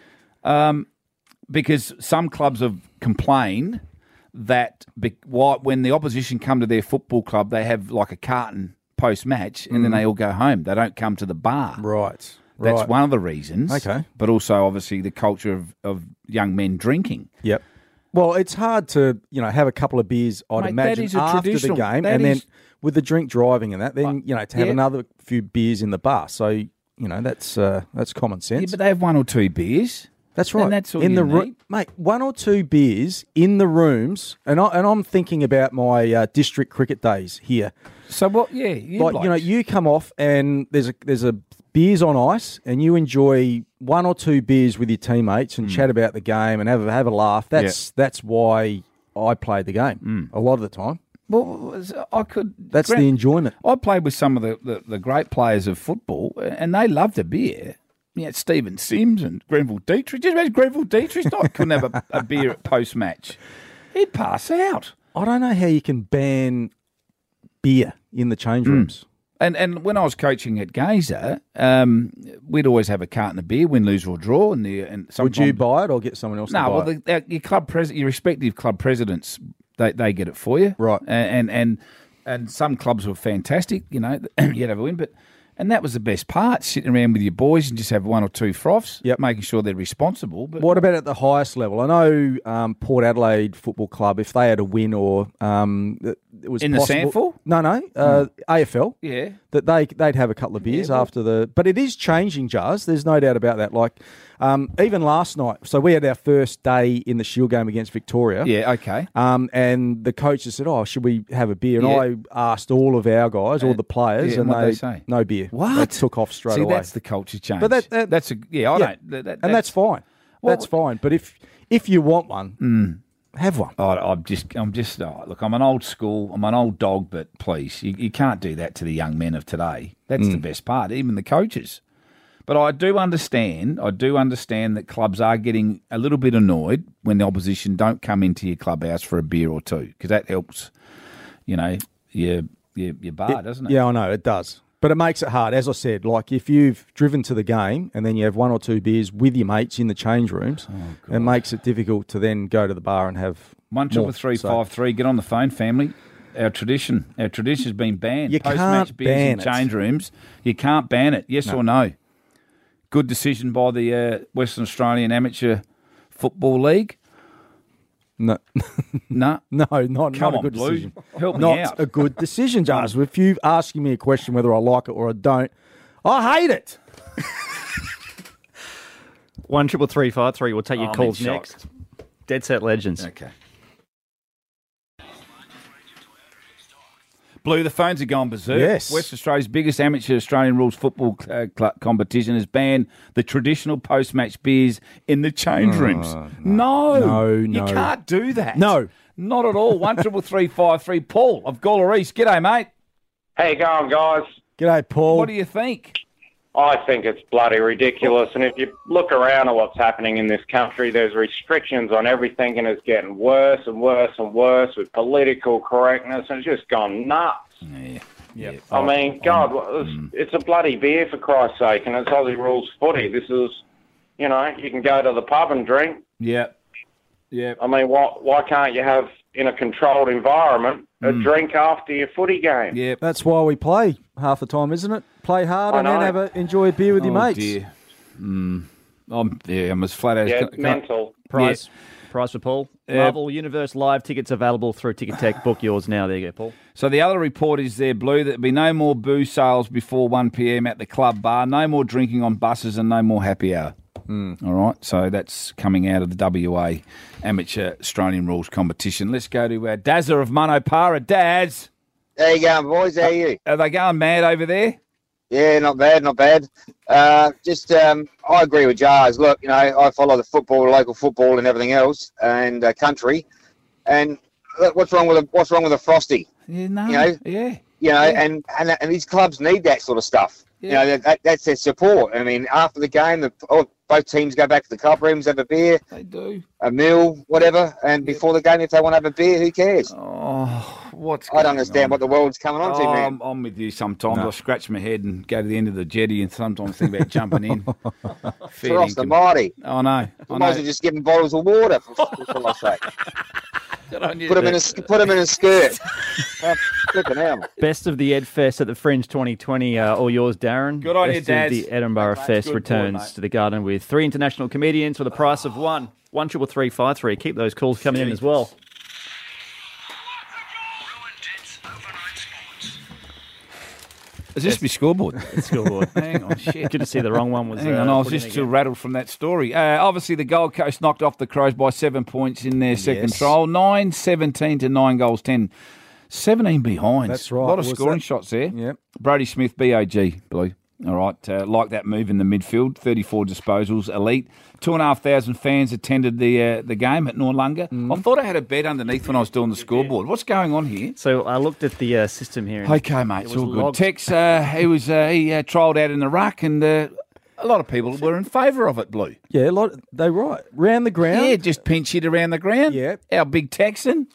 Because some clubs have complained that when the opposition come to their football club, they have like a carton post-match and then they all go home. They don't come to the bar. Right. That's one of the reasons. Okay. But also, obviously, the culture of young men drinking. Yep. Well, it's hard to, have a couple of beers, I'd imagine, after the game. And then with the drink driving and that, then, to have another few beers in the bar. So, that's common sense. Yeah, but they have one or two beers. That's right. And that's all you need. Mate, one or two beers in the rooms, and I'm thinking about my district cricket days here. So what? Yeah, you come off and there's a beers on ice, and you enjoy one or two beers with your teammates and chat about the game and have a laugh. That's why I played the game a lot of the time. Well, That's the enjoyment. I played with some of the great players of football, and they loved a beer. Yeah, Stephen Sims and Grenville Dietrich. Just imagine Grenville Dietrich couldn't have a beer at post-match. He'd pass out. I don't know how you can ban beer in the change rooms. And when I was coaching at Gazer, we'd always have a carton of beer, win, lose or draw. And would you buy it or get someone else to buy it? Your club your respective club presidents, they get it for you, right? And some clubs were fantastic. You'd have a win, and that was the best part, sitting around with your boys and just have one or two froths, making sure they're responsible. But what about at the highest level? I know Port Adelaide Football Club, if they had a win or it was in possible, the SANFL? AFL, yeah, that they'd have a couple of beers after the. But it is changing, Jars. There's no doubt about that. Like even last night, so we had our first day in the Shield game against Victoria. Yeah, okay. And the coaches said, "Oh, should we have a beer?" And I asked all of our guys, all the players, and they say no beer. What? They took off straight away. That's the culture change. But that's that's fine. That's fine. But if you want one, have one. I'm just look, I'm an old school, I'm an old dog, but please, you can't do that to the young men of today. That's the best part, even the coaches. But I do understand that clubs are getting a little bit annoyed when the opposition don't come into your clubhouse for a beer or two, because that helps, your bar, doesn't it? Yeah, I know, it does. But it makes it hard. As I said, like if you've driven to the game and then you have one or two beers with your mates in the change rooms, it makes it difficult to then go to the bar and have 1-353. Get on the phone, family. Our tradition has been banned. You Post-match can't ban beers in change rooms. You can't ban it. Yes or no? Good decision by the Western Australian Amateur Football League. No. No? No, not a good Blue. decision. Help me not out. a good decision, Jars. If you're asking me a question whether I like it or I don't, I hate it. 1-333. We'll take your calls next. Dead Set Legends. Okay. Blue, the phones are gone berserk. Yes. West Australia's biggest amateur Australian rules football competition has banned the traditional post-match beers in the change rooms. No. You can't do that. No. Not at all. 1-333-53. Paul of Gawler East. G'day, mate. How you going, guys? G'day, Paul. What do you think? I think it's bloody ridiculous. And if you look around at what's happening in this country, there's restrictions on everything, and it's getting worse and worse and worse with political correctness, and it's just gone nuts. Yeah. I mean, God, it's a bloody beer, for Christ's sake, and it's Aussie rules footy. This is, you can go to the pub and drink. Yeah. I mean, why can't you have, in a controlled environment, a drink after your footy game? Yeah. That's why we play half the time, isn't it? Play hard and then enjoy a beer with your mates. Dear. I'm as flat as... Yeah, mental. Prize for Paul. Marvel Universe Live tickets available through Ticket Tech. Book yours now. There you go, Paul. So the other report is there, Blue, that there'll be no more booze sales before 1 p.m. at the club bar, no more drinking on buses and no more happy hour. All right, so that's coming out of the WA Amateur Australian Rules competition. Let's go to Dazza of Monopara. Daz. How you going, boys? How are you? Are they going mad over there? Yeah, not bad. I agree with Jars. Look, I follow the football, local football, and everything else, and country. And look, what's wrong with a Frosty? Yeah, And these clubs need that sort of stuff. Yeah. That's their support. I mean, after the game, both teams go back to the club rooms, have a beer. They do. A meal, whatever. And before the game, if they want to have a beer, who cares? I don't understand what the world's coming on to, man. I'm with you sometimes. I scratch my head and go to the end of the jetty and sometimes think about jumping in. Cross the body. I know. I might as well just give them bottles of water, for God's sake. Put them in a skirt. Flipping hell. Best of the Ed Fest at the Fringe 2020, all yours, Darren. Good on you, Best Daz. of the Edinburgh Fest returns to the Garden with 3 international comedians for the price of one. 13353. Keep those calls coming in as well. Is this my scoreboard? It's scoreboard. Hang on, shit. Good to see the wrong one was. Hang on, I was just too rattled from that story. Obviously, the Gold Coast knocked off the Crows by 7 points in their second trial. 9-17 to 9 goals 10. 17 behind. That's right. A lot of scoring shots there. Yep. Brody Smith, BOG, Blue. All right, like that move in the midfield. 34 disposals, elite. 2,500 fans attended the game at Noarlunga. I thought I had a bet underneath when I was doing the scoreboard. What's going on here? So I looked at the system here. Okay, mate, it's all good. Tex, he trialled out in the ruck, and a lot of people were in favour of it, Blue. Yeah, they're right. Round the ground. Yeah, just pinch hit around the ground. Yeah. Our big Texan.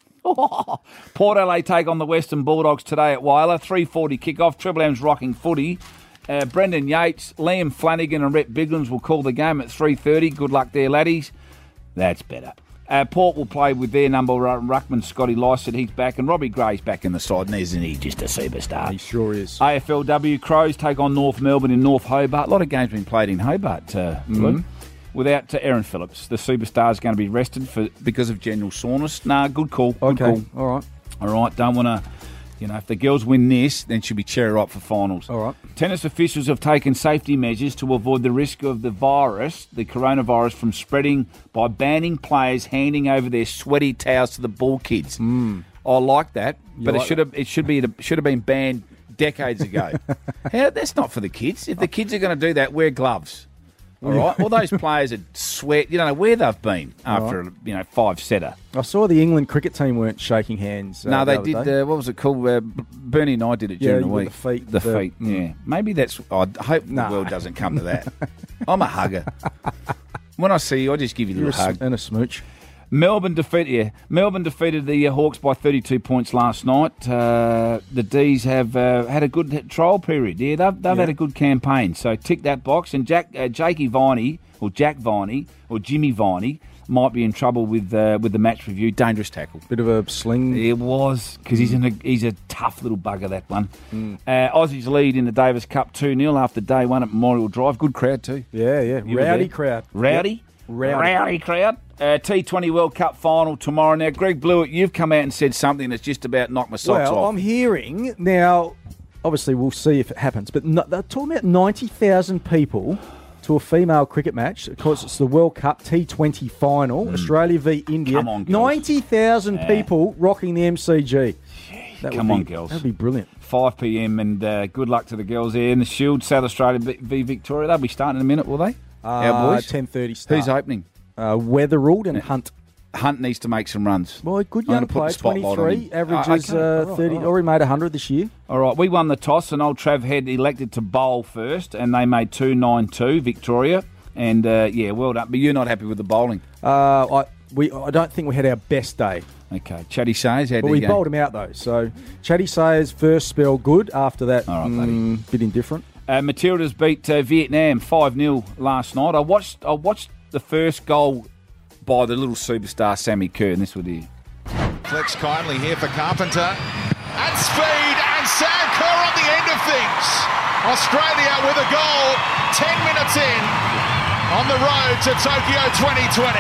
Port Adelaide take on the Western Bulldogs today at Weiler. 3:40 kickoff. Triple M's rocking footy. Brendan Yates, Liam Flanagan and Rhett Biglins will call the game at 3:30. Good luck there, laddies. That's better. Port will play with their number ruckman, Scotty Lycett. He's back, and Robbie Gray's back in the side, and isn't he just a superstar? He sure is. AFLW, Crows take on North Melbourne in North Hobart. A lot of games been played in Hobart, Blue. Without Aaron Phillips. The superstar is going to be rested because of general soreness. Nah, good call. Good call. All right, don't want to... if the girls win this, then she'll be cherry ripe for finals. All right. Tennis officials have taken safety measures to avoid the risk of the coronavirus, from spreading by banning players handing over their sweaty towels to the ball kids. I like that, but it should have been banned decades ago. That's not for the kids. If the kids are going to do that, wear gloves. All right. All those players that sweat, you don't know where they've been after a 5-setter. I saw the England cricket team weren't shaking hands. No, they did. What was it called? Bernie and I did it during the week. The feet. Yeah. Maybe that's. I hope the world doesn't come to that. I'm a hugger. When I see you, I just give you a little hug and a smooch. Melbourne defeated the Hawks by 32 points last night. The D's have had a good trial period. Yeah, they've had a good campaign. So tick that box. And Jakey Viney, or Jack Viney, or Jimmy Viney might be in trouble with the match review. Dangerous tackle. Bit of a sling. It was, because he's a tough little bugger, that one. Aussies lead in the Davis Cup 2-0 after day one at Memorial Drive. Good crowd too. Yeah. Rowdy crowd. Rowdy? Yep. Rowdy crowd. T20 World Cup final tomorrow. Now, Greg Blewett, you've come out and said something that's just about knocked my socks off. I'm hearing now, obviously we'll see if it happens, but they're talking about 90,000 people to a female cricket match. Of course, it's the World Cup T20 final, Australia v India. Come on, girls. 90,000 people rocking the MCG. Come on, girls. That'd be brilliant. 5 p.m. and good luck to the girls there in the Shield. South Australia v Victoria. They'll be starting in a minute, will they? Our boys? 10:30 start. Who's opening? Weatherald and Hunt. Hunt needs to make some runs. Well, good young player, 23, averages 30, already made 100 this year. All right, we won the toss, and old Trav Head elected to bowl first, and they made 2-9-2, Victoria. And, well done. But you're not happy with the bowling? I don't think we had our best day. Okay, Chatty Sayers, but we bowled him out, though. So, Chatty Sayers' first spell good. After that, bit indifferent. Matildas beat Vietnam 5-0 last night. I watched the first goal by the little superstar Sammy Kerr, and this was here. Flex kindly here for Carpenter. At speed, and Sam Kerr on the end of things. Australia with a goal 10 minutes in on the road to Tokyo 2020.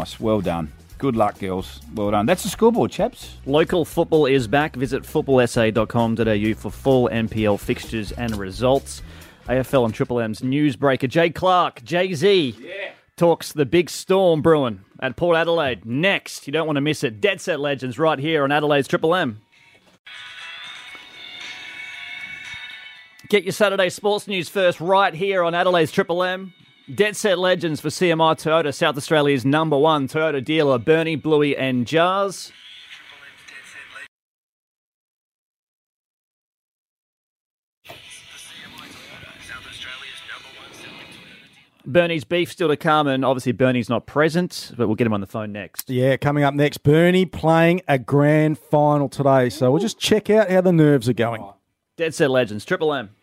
nice. Well done. Good luck, girls. Well done. That's the scoreboard, chaps. Local football is back. Visit footballsa.com.au for full NPL fixtures and results. AFL and Triple M's newsbreaker Jay Clark, Jay-Z, talks the big storm brewing at Port Adelaide. Next, you don't want to miss it. Dead Set Legends right here on Adelaide's Triple M. Get your Saturday sports news first right here on Adelaide's Triple M. Dead Set Legends for CMI Toyota, South Australia's number one Toyota dealer, Bernie, Bluey and Jars. Bernie's beef still to come, and obviously Bernie's not present, but we'll get him on the phone next. Yeah, coming up next, Bernie playing a grand final today. So we'll just check out how the nerves are going. Dead Set Legends, Triple M.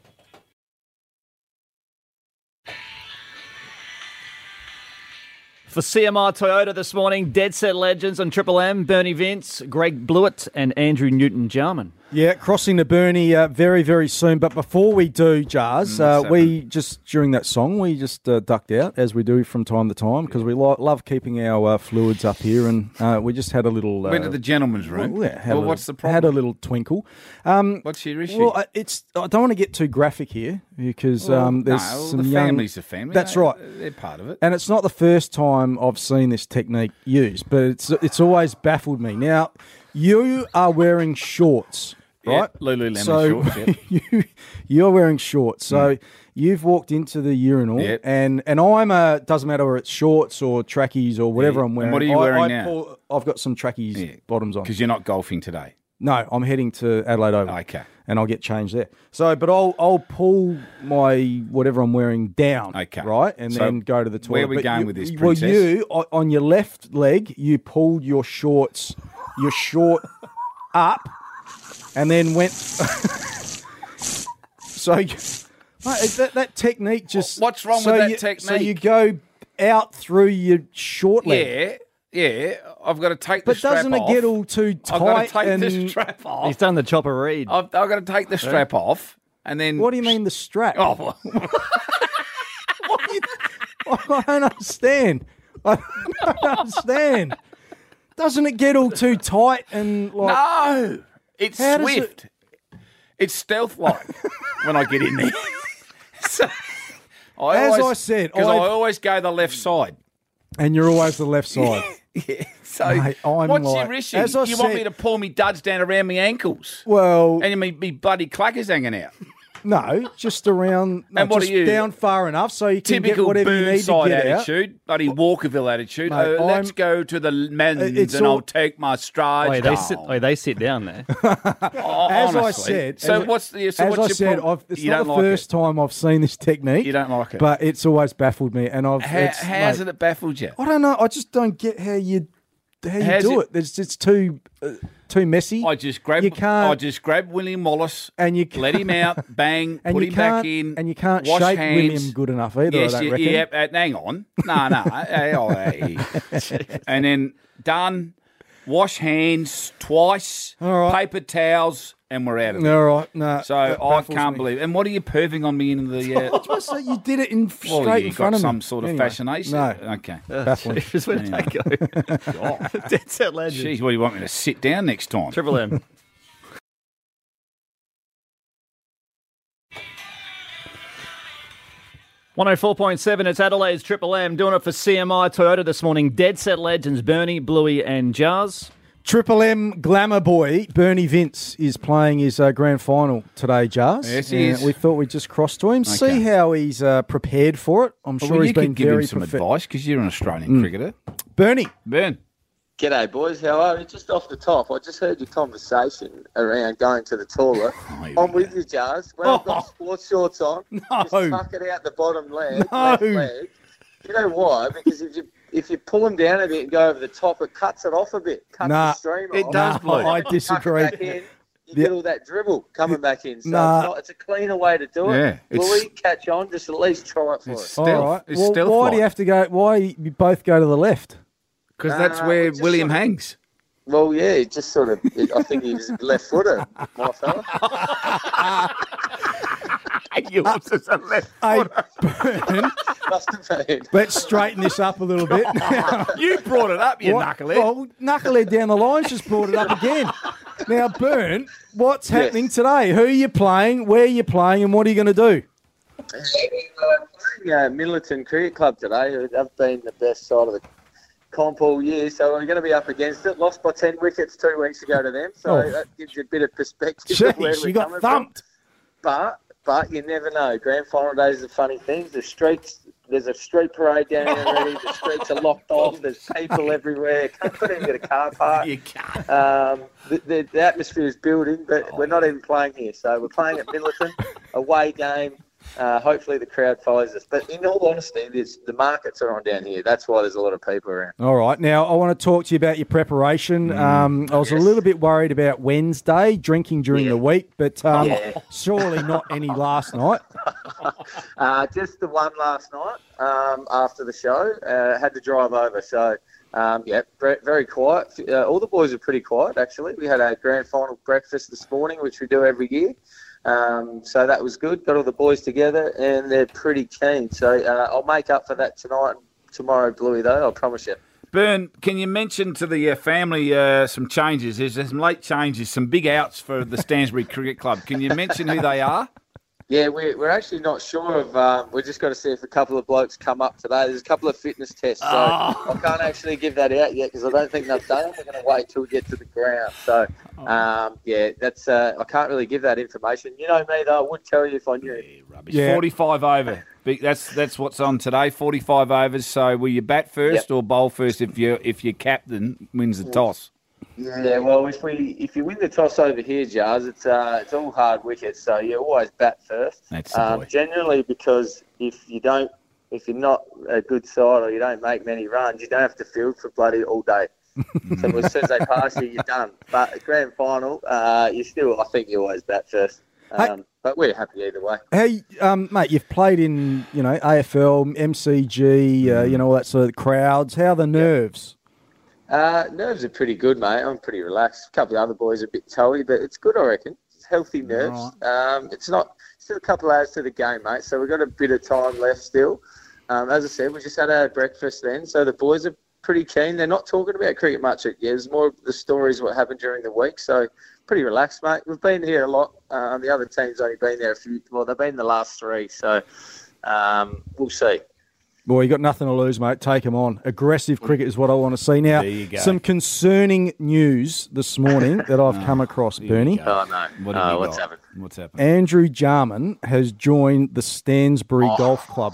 For CMI Toyota this morning, Dead Set Legends on Triple M, Bernie Vince, Greg Blewett and Andrew Newton-Jarman. Yeah, crossing to Bernie very, very soon. But before we do, Jars, we just, during that song, we just ducked out, as we do from time to time, because we love keeping our fluids up here, and we just had a little... Went to the gentleman's room. Well, what's the problem? Had a little twinkle. What's your issue? Well, I don't want to get too graphic here, because there's some the young... family's a family. That's right. They're part of it. And it's not the first time I've seen this technique used, but it's always baffled me. Now, you are wearing shorts, right? Yeah, Lululemon shorts, you're wearing shorts. So you've walked into the urinal, and I'm doesn't matter whether it's shorts or trackies or whatever I'm wearing. And what are you wearing now? I've got some trackies bottoms on. Because you're not golfing today. No, I'm heading to Adelaide Oval. Okay. And I'll get changed there. So, but I'll pull my whatever I'm wearing down, right, and then go to the toilet. Where are we going with this, Princess? Well, you on your left leg, you pulled your short up, and then went. So, that technique just. What's wrong with that technique? So you go out through your short leg. Yeah, I've got to take the strap off. But doesn't it get all too tight? I've got to take the strap off. He's done the chopper read. I've got to take the strap off, and then... What do you mean the strap? Oh, I don't understand. Doesn't it get all too tight and like... No, it's swift. It's stealth-like when I get in there. I said, because I always go the left side. And you're always the left side. Yeah. So mate, what's your issue? You want me to pull me duds down around my ankles? Well... And me bloody clackers hanging out? No, just around... and what just are you? Down far enough so you can Typical get whatever you need to get attitude, out. Bloody Walkerville attitude. Mate, let's go to the men's and I'll take my strides down. They sit down there. As I said... So what's your problem? It's not the first time I've seen this technique. You don't like it? But it's always baffled me. And How's it baffled you? I don't know. I just don't get how you do it. It's too messy. I just grab William Wallace and you let him out, bang, and put him back in, and you can't wash shake hands. William good enough either. Yes, I don't reckon. yeah. Hang on, no, and then done. Wash hands twice. All right. Paper towels. And we're out of it. All right, no. So I can't believe. And what are you perving on me in the? I was supposed to say you did it in straight in front of me. Some sort of fascination. No, okay. Baffling. Just where did that go? Dead Set Legend. Jeez, what do you want me to sit down next time? Triple M. .7, it's Adelaide's Triple M, doing it for CMI Toyota this morning. Dead Set Legends, Bernie, Bluey and Jars. Triple M glamour boy Bernie Vince is playing his grand final today, Jars. Yes, he is. We thought we'd just cross to him, see how he's prepared for it. I'm sure he's been give very him some advice because you're an Australian cricketer. Bernie. G'day, boys. How are you? Just off the top, I just heard your conversation around going to the toilet. I'm with you, Jars. When I've got sports shorts on, just tuck it out the bottom left leg. You know why? Because if you pull them down a bit and go over the top, it cuts it off a bit. Cuts the stream off. It does, Blue. I disagree. You get all that dribble coming back in. So it's a cleaner way to do it. Yeah, Bluey, catch on. Just at least try it for us. All right. Well, why do you have to go? Why you both go to the left? Because that's where William hangs. Well, yeah, it just I think he's left-footed, my fella. Yours is a left Hey, footer. Bern, Must have been. let's straighten this up a little bit. You brought it up, you What- knucklehead. Well, Knucklehead down the line's just brought it up again. Now, Bern, what's happening today? Who are you playing? Where are you playing? And what are you going to do? Playing Middleton Cricket Club today. They've been the best side of the comp all year, so we're going to be up against it. Lost by 10 wickets 2 weeks ago to them, so Oh. that gives you a bit of perspective of where Jeez, we're you got coming thumped. from. But you never know. Grand final days are funny things. There's a street parade down here already. The streets are locked off. There's people everywhere. Couldn't even get a car park. You can't. The atmosphere is building, but we're not even playing here. So we're playing at Middleton, away game. Hopefully the crowd follows us. But in all honesty, the markets are on down here. That's why there's a lot of people around. All right. Now, I want to talk to you about your preparation. I was a little bit worried about Wednesday, drinking during the week, but surely not any last night. Just the one last night after the show. Had to drive over. So, very quiet. All the boys are pretty quiet, actually. We had a grand final breakfast this morning, which we do every year. So that was good. Got all the boys together, and they're pretty keen. So I'll make up for that tonight and tomorrow, Bluey, though, I promise you. Bern, can you mention to the family some changes? There's some late changes, some big outs for the Stansbury Cricket Club. Can you mention who they are? Yeah, we're actually not sure of. We're just got to see if a couple of blokes come up today. There's a couple of fitness tests, so I can't actually give that out yet because I don't think they've done it. We're going to wait till we get to the ground. So, that's. I can't really give that information. You know me, though. I would tell you if I knew. Rubbish. 45 over. That's what's on today. 45 overs. So will you bat first or bowl first if your captain wins the toss? Yeah, well, if you win the toss over here, Jars, it's all hard wickets, so you always bat first. That's the boy. Generally, because if you're not a good side or you don't make many runs, you don't have to field for bloody all day. So as soon as they pass you, you're done. But at grand final, I think you always bat first. But we're happy either way. Hey, mate, you've played in, AFL, MCG, all that sort of crowds. How are the nerves? Nerves are pretty good, mate. I'm pretty relaxed. A couple of other boys are a bit toey, but it's good, I reckon. It's healthy nerves. Right. It's still a couple of hours to the game, mate, so we've got a bit of time left still. As I said, we just had our breakfast then, so the boys are pretty keen. They're not talking about cricket much yet. It's more of the stories what happened during the week, so pretty relaxed, mate. We've been here a lot. The other team's only been there they've been the last 3, so we'll see. Boy, you got nothing to lose, mate. Take them on. Aggressive cricket is what I want to see. Now, There you go. some concerning news this morning that I've come across, Bernie. Oh, no. What's happened? What's happened? Andrew Jarman has joined the Stansbury Golf Club.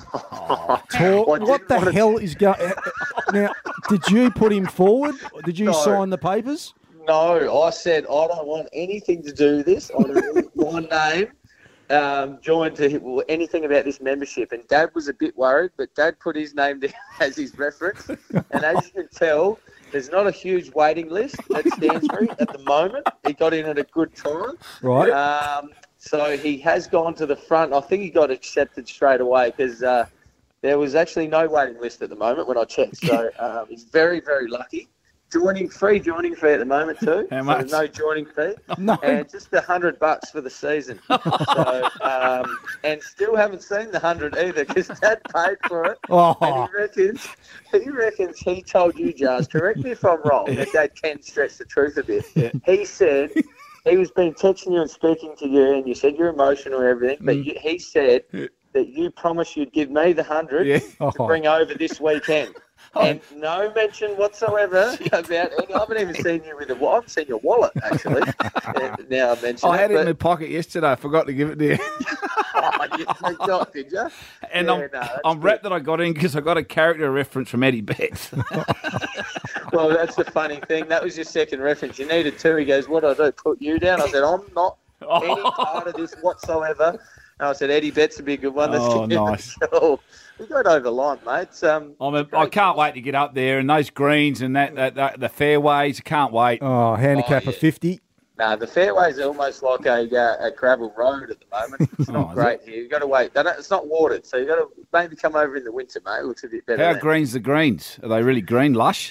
What the hell is going... Now, did you put him forward? Did you No. sign the papers? No, I said I don't want anything to do with this. I don't want my name joined to anything about this membership. And Dad was a bit worried, but Dad put his name down as his reference. And as you can tell, there's not a huge waiting list at Stansbury at the moment. He got in at a good time. Right. So he has gone to the front. I think he got accepted straight away because there was actually no waiting list at the moment when I checked. So he's very, very lucky. Free joining fee at the moment too. How much? So there's no joining fee. No. And just $100 for the season. So, and still haven't seen the 100 either because Dad paid for it. Oh. And he reckons he told you, Jars, correct me if I'm wrong, but Dad can stretch the truth a bit. Yeah. He said he was been texting you and speaking to you and you said you're emotional and everything, but he said that you promised you'd give me the 100 to bring over this weekend. And no mention whatsoever about any. I haven't even seen you with a wallet. I've seen your wallet, actually. Now I mention I had it in but- my pocket yesterday. I forgot to give it to you. You forgot, did you? And Yeah, I'm wrapped that I got in because I got a character reference from Eddie Betts. Well, that's the funny thing. That was your second reference. You needed 2. He goes, what do I do? Put you down? I said, I'm not any part of this whatsoever. And I said, Eddie Betts would be a good one. Nice. So we got over the line, mate. I can't wait to get up there and those greens and that the fairways. I can't wait. Oh, handicap of 50. No, the fairways are almost like a gravel road at the moment. It's not great here. You've got to wait. It's not watered, so you've got to maybe come over in the winter, mate. It looks a bit better. How then. green's the greens? Are they really green, lush?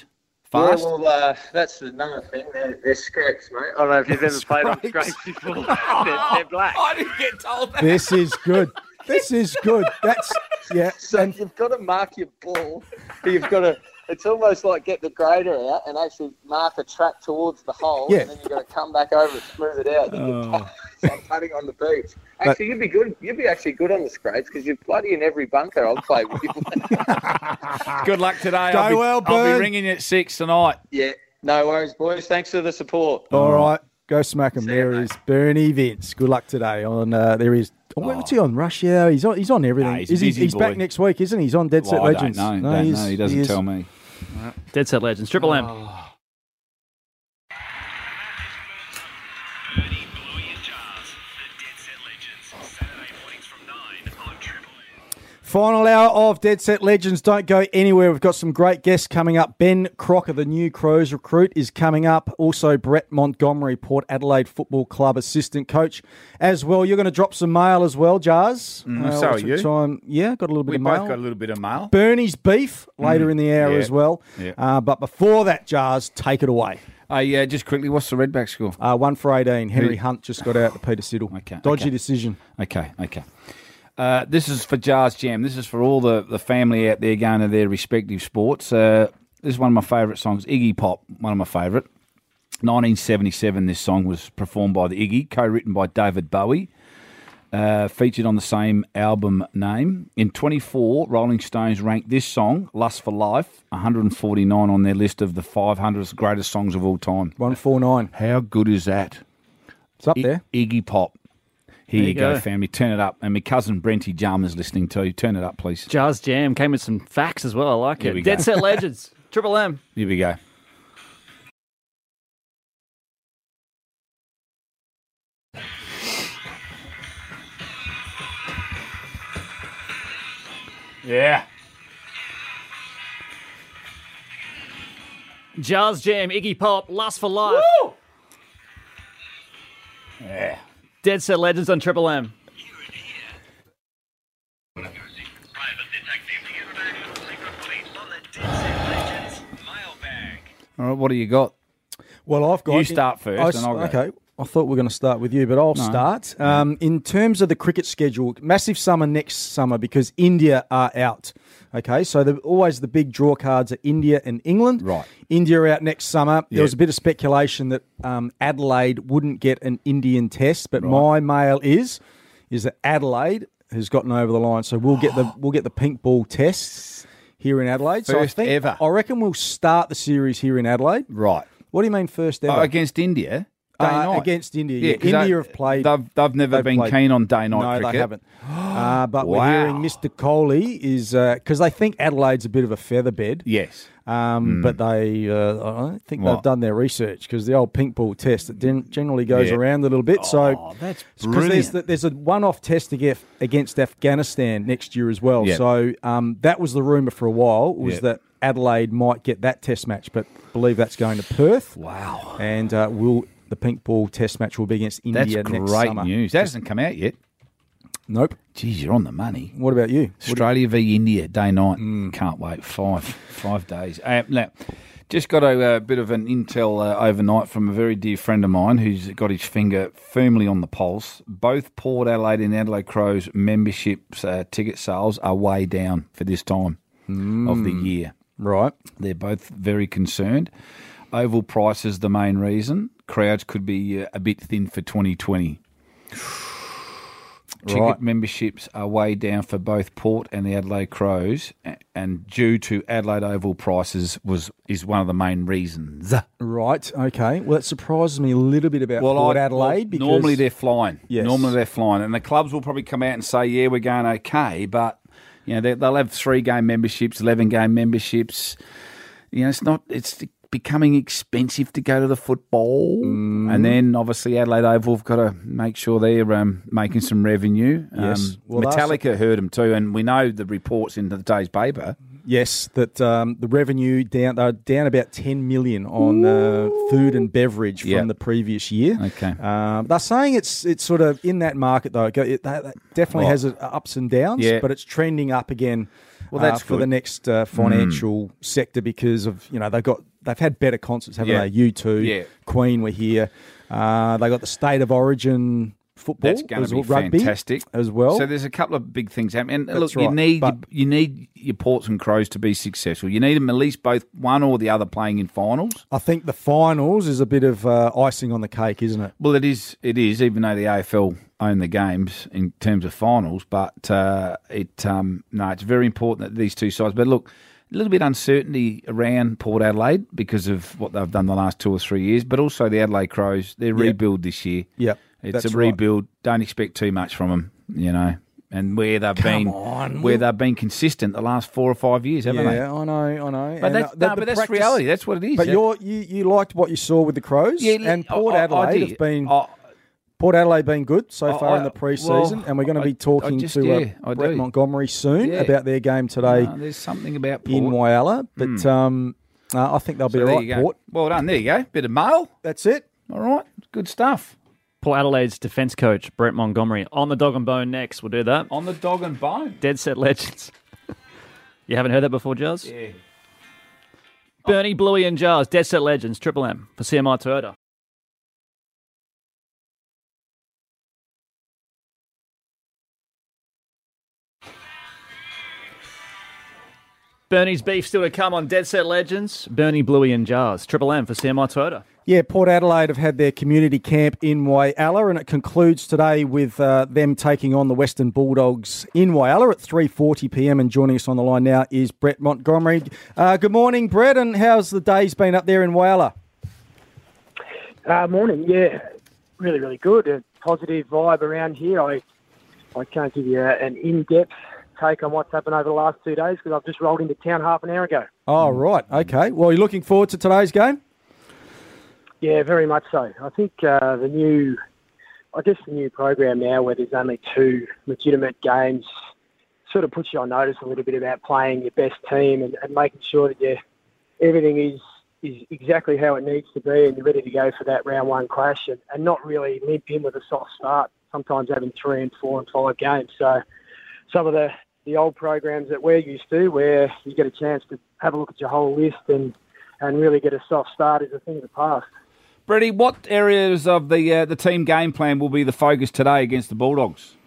Fast? Yeah, well, that's another thing. They're scrapes, mate. I don't know if you've ever played on scrapes before. They're black. I didn't get told that. This is good. This is good. That's, yeah. So you've got to mark your ball. You've got to... It's almost like get the grader out and actually mark a track towards the hole, and then you've got to come back over and smooth it out. It's like putting on the beach. Actually, you'd be good. You'd be actually good on the scrapes because you're bloody in every bunker. I'll play with you. Good luck today. Go I'll be Burn. ringing you at 6 tonight. Yeah, no worries, boys. Thanks for the support. All right. Go smack him. There is Bernie Vince. Good luck today. On there is. What's he on? Rush Hour. He's on everything. Nah, he's a back next week, isn't he? He's on Dead Set Legends. I don't know. He doesn't tell me. Dead Set Legends. Triple M. Final hour of Dead Set Legends. Don't go anywhere. We've got some great guests coming up. Ben Crocker, the new Crows recruit, is coming up. Also, Brett Montgomery, Port Adelaide Football Club assistant coach as well. You're going to drop some mail as well, Jars. So are you. Yeah, got a little bit of We mail. both got a little bit of mail. Bernie's beef later in the hour as well. Yeah. But before that, Jars, take it away. Just quickly, what's the Redback score? 1 for 18. Henry Hunt just got out to Peter Siddle. Dodgy decision. Okay. This is for Jars Jam. This is for all the family out there going to their respective sports. This is one of my favourite songs, Iggy Pop, one of my favourite. 1977, this song was performed by the Iggy, co-written by David Bowie, featured on the same album name. In 24, Rolling Stones ranked this song, Lust for Life, 149 on their list of the 500 greatest songs of all time. 149. How good is that? It's up there. Iggy Pop. Here There you you go, go. family. Turn it up. And my cousin Brenty Jarman's listening too. Turn it up, please. Jars Jam came with some facts as well. I like Here it. we go. Dead Set Legends. Triple M. Here we go. Yeah. Jars Jam, Iggy Pop, Lust for Life. Woo! Yeah. Dead Set Legends on Triple M. All right, what do you got? Well, I've got... You start first and I'll go. Okay. I thought we were going to start with you, but I'll start. In terms of the cricket schedule, massive summer next summer because India are out. Okay, so always the big draw cards are India and England. Right. India are out next summer. Yeah. There was a bit of speculation that Adelaide wouldn't get an Indian test, but my mail is that Adelaide has gotten over the line. So we'll get the pink ball tests here in Adelaide. First ever. I reckon we'll start the series here in Adelaide. Right. What do you mean first ever? Against India? Day night. Against India, Yeah, yeah. 'cause India have played. They've never been played. keen on day night no, cricket. they haven't. But we're Wow. hearing Mr. Coley is because they think Adelaide's a bit of a featherbed. Yes. But they, I don't think What? they've done their research because the old pink ball test it generally goes around a little bit. So that's because brilliant. there's a one-off test against Afghanistan next year as well. Yep. So that was the rumour for a while was Yep. that Adelaide might get that test match, but believe that's going to Perth. Wow. And the pink ball test match will be against India That's next great summer. news. That hasn't come out yet. Nope. Geez, you're on the money. What about you? Australia v India, day night. Can't wait. 5 days. Now, just got a bit of an intel overnight from a very dear friend of mine who's got his finger firmly on the pulse. Both Port Adelaide and Adelaide Crows memberships ticket sales are way down for this time of the year. Right. They're both very concerned. Oval price is the main reason. Crowds could be a bit thin for 2020. Ticket memberships are way down for both Port and the Adelaide Crows, and due to Adelaide Oval prices is one of the main reasons. Right. Okay. Well, it surprises me a little bit about Port Adelaide because normally they're flying. Yes. Normally they're flying, and the clubs will probably come out and say, "Yeah, we're going okay," but you know they'll have 3-game memberships, 11-game memberships. You know, it's becoming expensive to go to the football. And then, obviously, Adelaide Oval have got to make sure they're making some revenue. Yes. Well, Metallica heard them too, and we know the reports in today's paper. Yes, that the revenue they're down about 10 million on food and beverage from the previous year. Okay. They're saying it's sort of in that market, though. That definitely has ups and downs, but it's trending up again. Well, that's for the next financial sector because of they've had better concerts, haven't they? U2, Queen were here. They got the State of Origin football. That's going to be rugby fantastic as well. So there's a couple of big things happening. And That's look, right, you need your Ports and Crows to be successful. You need them at least both one or the other playing in finals. I think the finals is a bit of icing on the cake, isn't it? Well, it is, even though the AFL own the games in terms of finals. But it's very important that these two sides. But look, a little bit uncertainty around Port Adelaide because of what they've done the last 2 or 3 years, but also the Adelaide Crows, their rebuild this year. Yep. It's That's a rebuild. Right. Don't expect too much from them, and where they've been consistent the last 4 or 5 years, haven't they? Yeah, I know. But that's reality. That's what it is. But you liked what you saw with the Crows, and Port Adelaide have been. Port Adelaide been good so far in the pre-season, and we're going to be talking to Brett Montgomery soon about their game today. There's something about Port. In Whyalla, but I think they'll be all right, Port. Well done. There you go. Bit of mail. That's it. All right. Good stuff. Port Adelaide's defence coach, Brett Montgomery, on the Dog and Bone next. We'll do that. On the Dog and Bone? Dead Set Legends. You haven't heard that before, Jars? Yeah. Bernie, Bluey and Jars, Dead Set Legends, Triple M for CMI Toyota. Bernie's beef still to come on Dead Set Legends. Bernie, Bluey and Jars. Triple M for CMI Toyota. Yeah, Port Adelaide have had their community camp in Whyalla, and it concludes today with them taking on the Western Bulldogs in Whyalla at 3:40 p.m. And joining us on the line now is Brett Montgomery. Good morning, Brett, and how's the days been up there in Whyalla? Morning, yeah. Really, really good. A positive vibe around here. I can't give you an in-depth take on what's happened over the last 2 days because I've just rolled into town half an hour ago. Oh, right. Okay. Well, you're looking forward to today's game? Yeah, very much so. I think the new program now where there's only 2 legitimate games sort of puts you on notice a little bit about playing your best team and making sure that everything is exactly how it needs to be and you're ready to go for that round 1 clash and not really limp in with a soft start, sometimes having 3 and 4 and 5 games. So some of the old programs that we're used to where you get a chance to have a look at your whole list and really get a soft start is a thing of the past. Brady, what areas of the team game plan will be the focus today against the Bulldogs?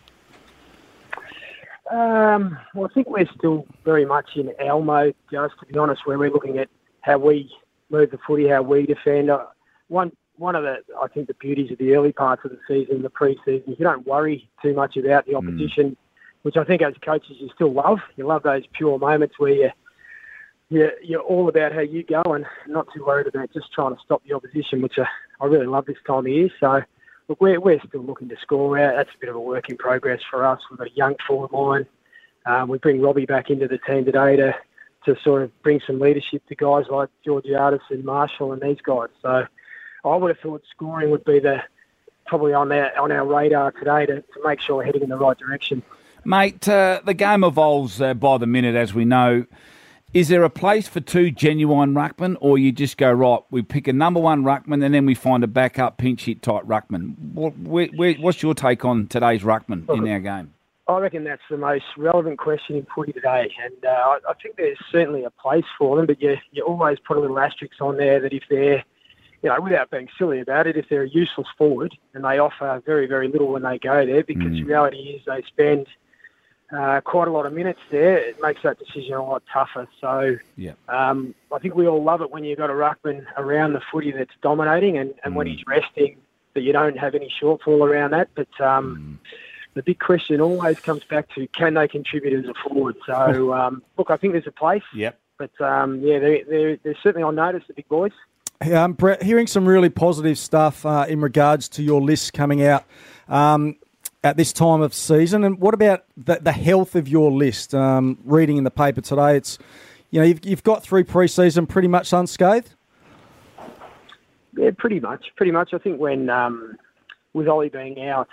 Well, I think we're still very much in our mode, just to be honest, where we're looking at how we move the footy, how we defend. One of I think the beauties of the early parts of the season, the pre-season, is you don't worry too much about the opposition, which I think as coaches you still love. You love those pure moments where you're all about how you go and not too worried about just trying to stop the opposition, which I really love this time of year. So, look, we're still looking to score out. That's a bit of a work in progress for us. We've got a young forward line. We bring Robbie back into the team today to sort of bring some leadership to guys like Georgiadis and Marshall and these guys. So I would have thought scoring would be probably on our radar today to make sure we're heading in the right direction. Mate, the game evolves by the minute, as we know. Is there a place for 2 genuine ruckmen, or you just go, right, we pick a number 1 ruckman and then we find a backup pinch hit type ruckman? What's your take on today's ruckman in our game? I reckon that's the most relevant question in footy today, and I think there's certainly a place for them, but you always put a little asterisk on there that if they're, without being silly about it, if they're a useless forward and they offer very, very little when they go there, because the reality is they spend quite a lot of minutes there, it makes that decision a lot tougher. So I think we all love it when you've got a ruckman around the footy that's dominating and when he's resting that you don't have any shortfall around that. But the big question always comes back to can they contribute as a forward? So, look, I think there's a place. Yep. But, they're certainly on notice, the big boys. Brett, hearing some really positive stuff in regards to your list coming out at this time of season. And what about the health of your list? Reading in the paper today, it's you've got through pre-season pretty much unscathed. Yeah, pretty much. I think when with Ollie being out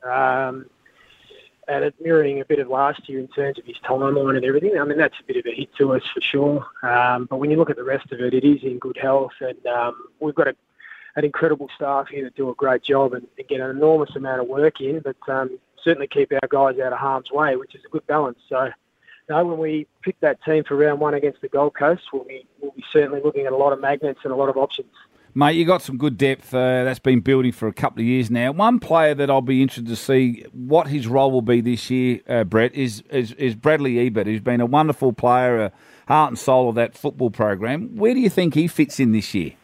and it mirroring a bit of last year in terms of his timeline and everything, I mean that's a bit of a hit to us for sure. But when you look at the rest of it, it is in good health, and we've got an incredible staff here that do a great job and get an enormous amount of work in, but certainly keep our guys out of harm's way, which is a good balance. So when we pick that team for round 1 against the Gold Coast, we'll be certainly looking at a lot of magnets and a lot of options. Mate, you got some good depth. That's been building for a couple of years now. One player that I'll be interested to see what his role will be this year, Brett, is Bradley Ebert, who's been a wonderful player, a heart and soul of that football program. Where do you think he fits in this year?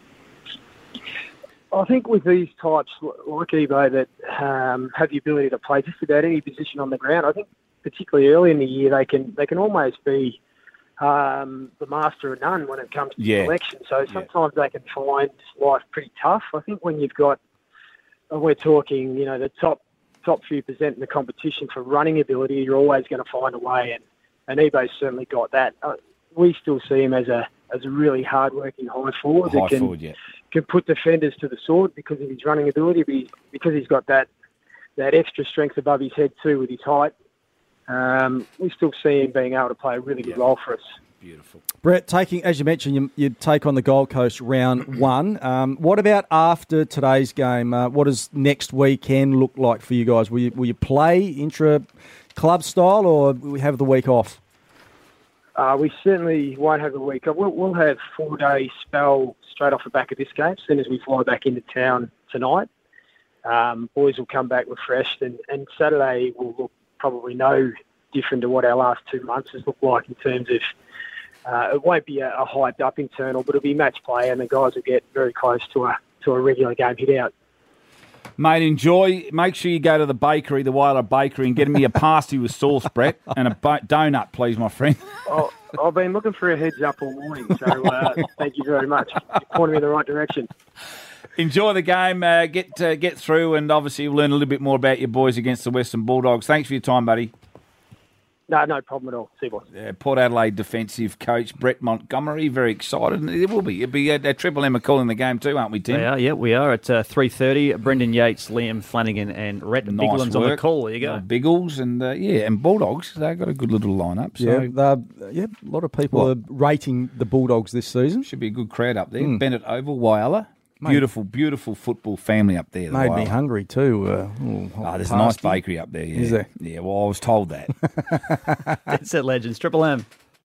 I think with these types like Ebo that have the ability to play just about any position on the ground, I think particularly early in the year they can almost be the master of none when it comes to selection. So sometimes they can find life pretty tough. I think when you've got, we're talking, the top few percent in the competition for running ability, you're always going to find a way, and Ebo's certainly got that. We still see him as a really hard-working high forward that can put defenders to the sword because of his running ability, because he's got that extra strength above his head too with his height. We still see him being able to play a really good role for us. Beautiful. Brett, as you mentioned, you take on the Gold Coast round 1. What about after today's game? What does next weekend look like for you guys? Will you play intra-club style or will we have the week off? We certainly won't have the week off. We'll have 4-day spell straight off the back of this game as soon as we fly back into town tonight. Boys will come back refreshed, and Saturday will look probably no different to what our last 2 months has looked like in terms of it won't be a hyped up internal, but it'll be match play, and the guys will get very close to a regular game hit out. Mate, enjoy. Make sure you go to the bakery, the Whaler Bakery, and get me a pasty with sauce, Brett, and a donut, please, my friend. Oh, I've been looking for a heads up all morning, so thank you very much. You pointed me in the right direction. Enjoy the game, get through, and obviously we'll learn a little bit more about your boys against the Western Bulldogs. Thanks for your time, buddy. No problem at all. See you, boys. Port Adelaide defensive coach Brett Montgomery, very excited. And it will be. It'll be Triple M are calling the game too, aren't we, Tim? We are, yeah, we are at 3:30. Brendan Yates, Liam Flanagan, and Rhett Biggles on the call. There you go. Biggles and and Bulldogs. They've got a good little lineup. So. A lot of people are rating the Bulldogs this season. Should be a good crowd up there. Bennett Oval, Whyalla. Beautiful, beautiful football family up there. Made me hungry too. There's a nice bakery up there. Yeah. Is there? Yeah, well, I was told that. Dead Set Legends, Triple M.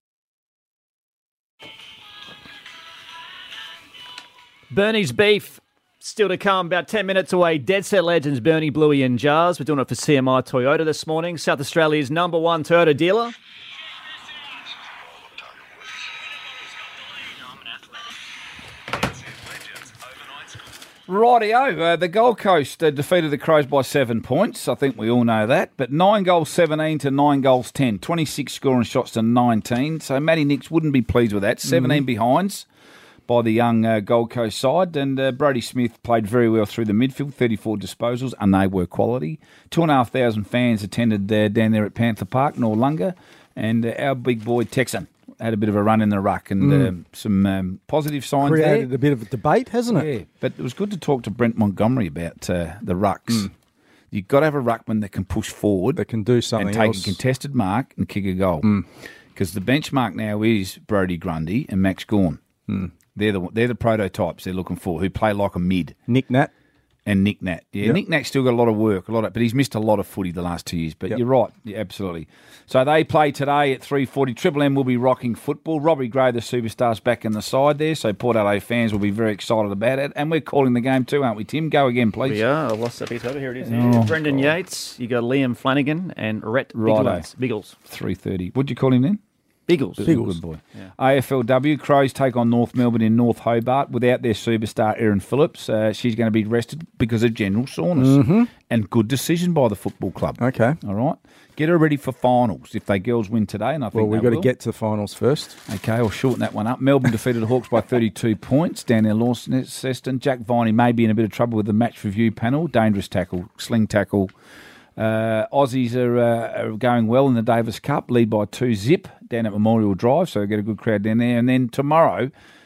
Bernie's Beef, still to come, about 10 minutes away. Dead Set Legends, Bernie, Bluey and Jars. We're doing it for CMI Toyota this morning. South Australia's #1 Toyota dealer. Rightio, the Gold Coast defeated the Crows by 7 points. I think we all know that. But 9 goals 17 to 9 goals 10. 26 scoring shots to 19. So Matty Nicks wouldn't be pleased with that. 17 behinds by the young Gold Coast side. And Brodie Smith played very well through the midfield. 34 disposals, and they were quality. 2,500 fans attended down there at Panther Park, Noarlunga. And our big boy Texan had a bit of a run in the ruck and some positive signs Created there. a bit of a debate, hasn't it? Yeah, but it was good to talk to Brent Montgomery about the rucks. You've got to have a ruckman that can push forward. That can do something and take else. a contested mark and kick a goal. Because the benchmark now is Brodie Grundy and Max Gawn. They're the prototypes they're looking for, who play like a mid. Nick Nat. And Nick Nat. Yeah, Nick Nat's still got a lot of work, but he's missed a lot of footy the last 2 years. But you're right, absolutely. So they play today at 3:40. Triple M will be rocking football. Robbie Gray, the superstar's back in the side there, so Port Adelaide fans will be very excited about it. And we're calling the game too, aren't we, Tim? Go again, please. We are. I lost that piece over. Here it is. Brendan Yates, you got Liam Flanagan and Rhett Biggles. 3:30. What'd you call him then? Biggles. Good boy. Yeah. AFLW, Crows take on North Melbourne in North Hobart without their superstar Erin Phillips. She's going to be rested because of general soreness. And good decision by the football club. Okay. All right. Get her ready for finals if they girls win today. And I think we've got to get to the finals first. Okay, I'll shorten that one up. Melbourne defeated the Hawks by 32 points down there, Launceston. Jack Viney may be in a bit of trouble with the match review panel. Dangerous tackle, sling tackle. Aussies are going well in the Davis Cup, lead by 2-0 down at Memorial Drive, so get a good crowd down there. And then tomorrow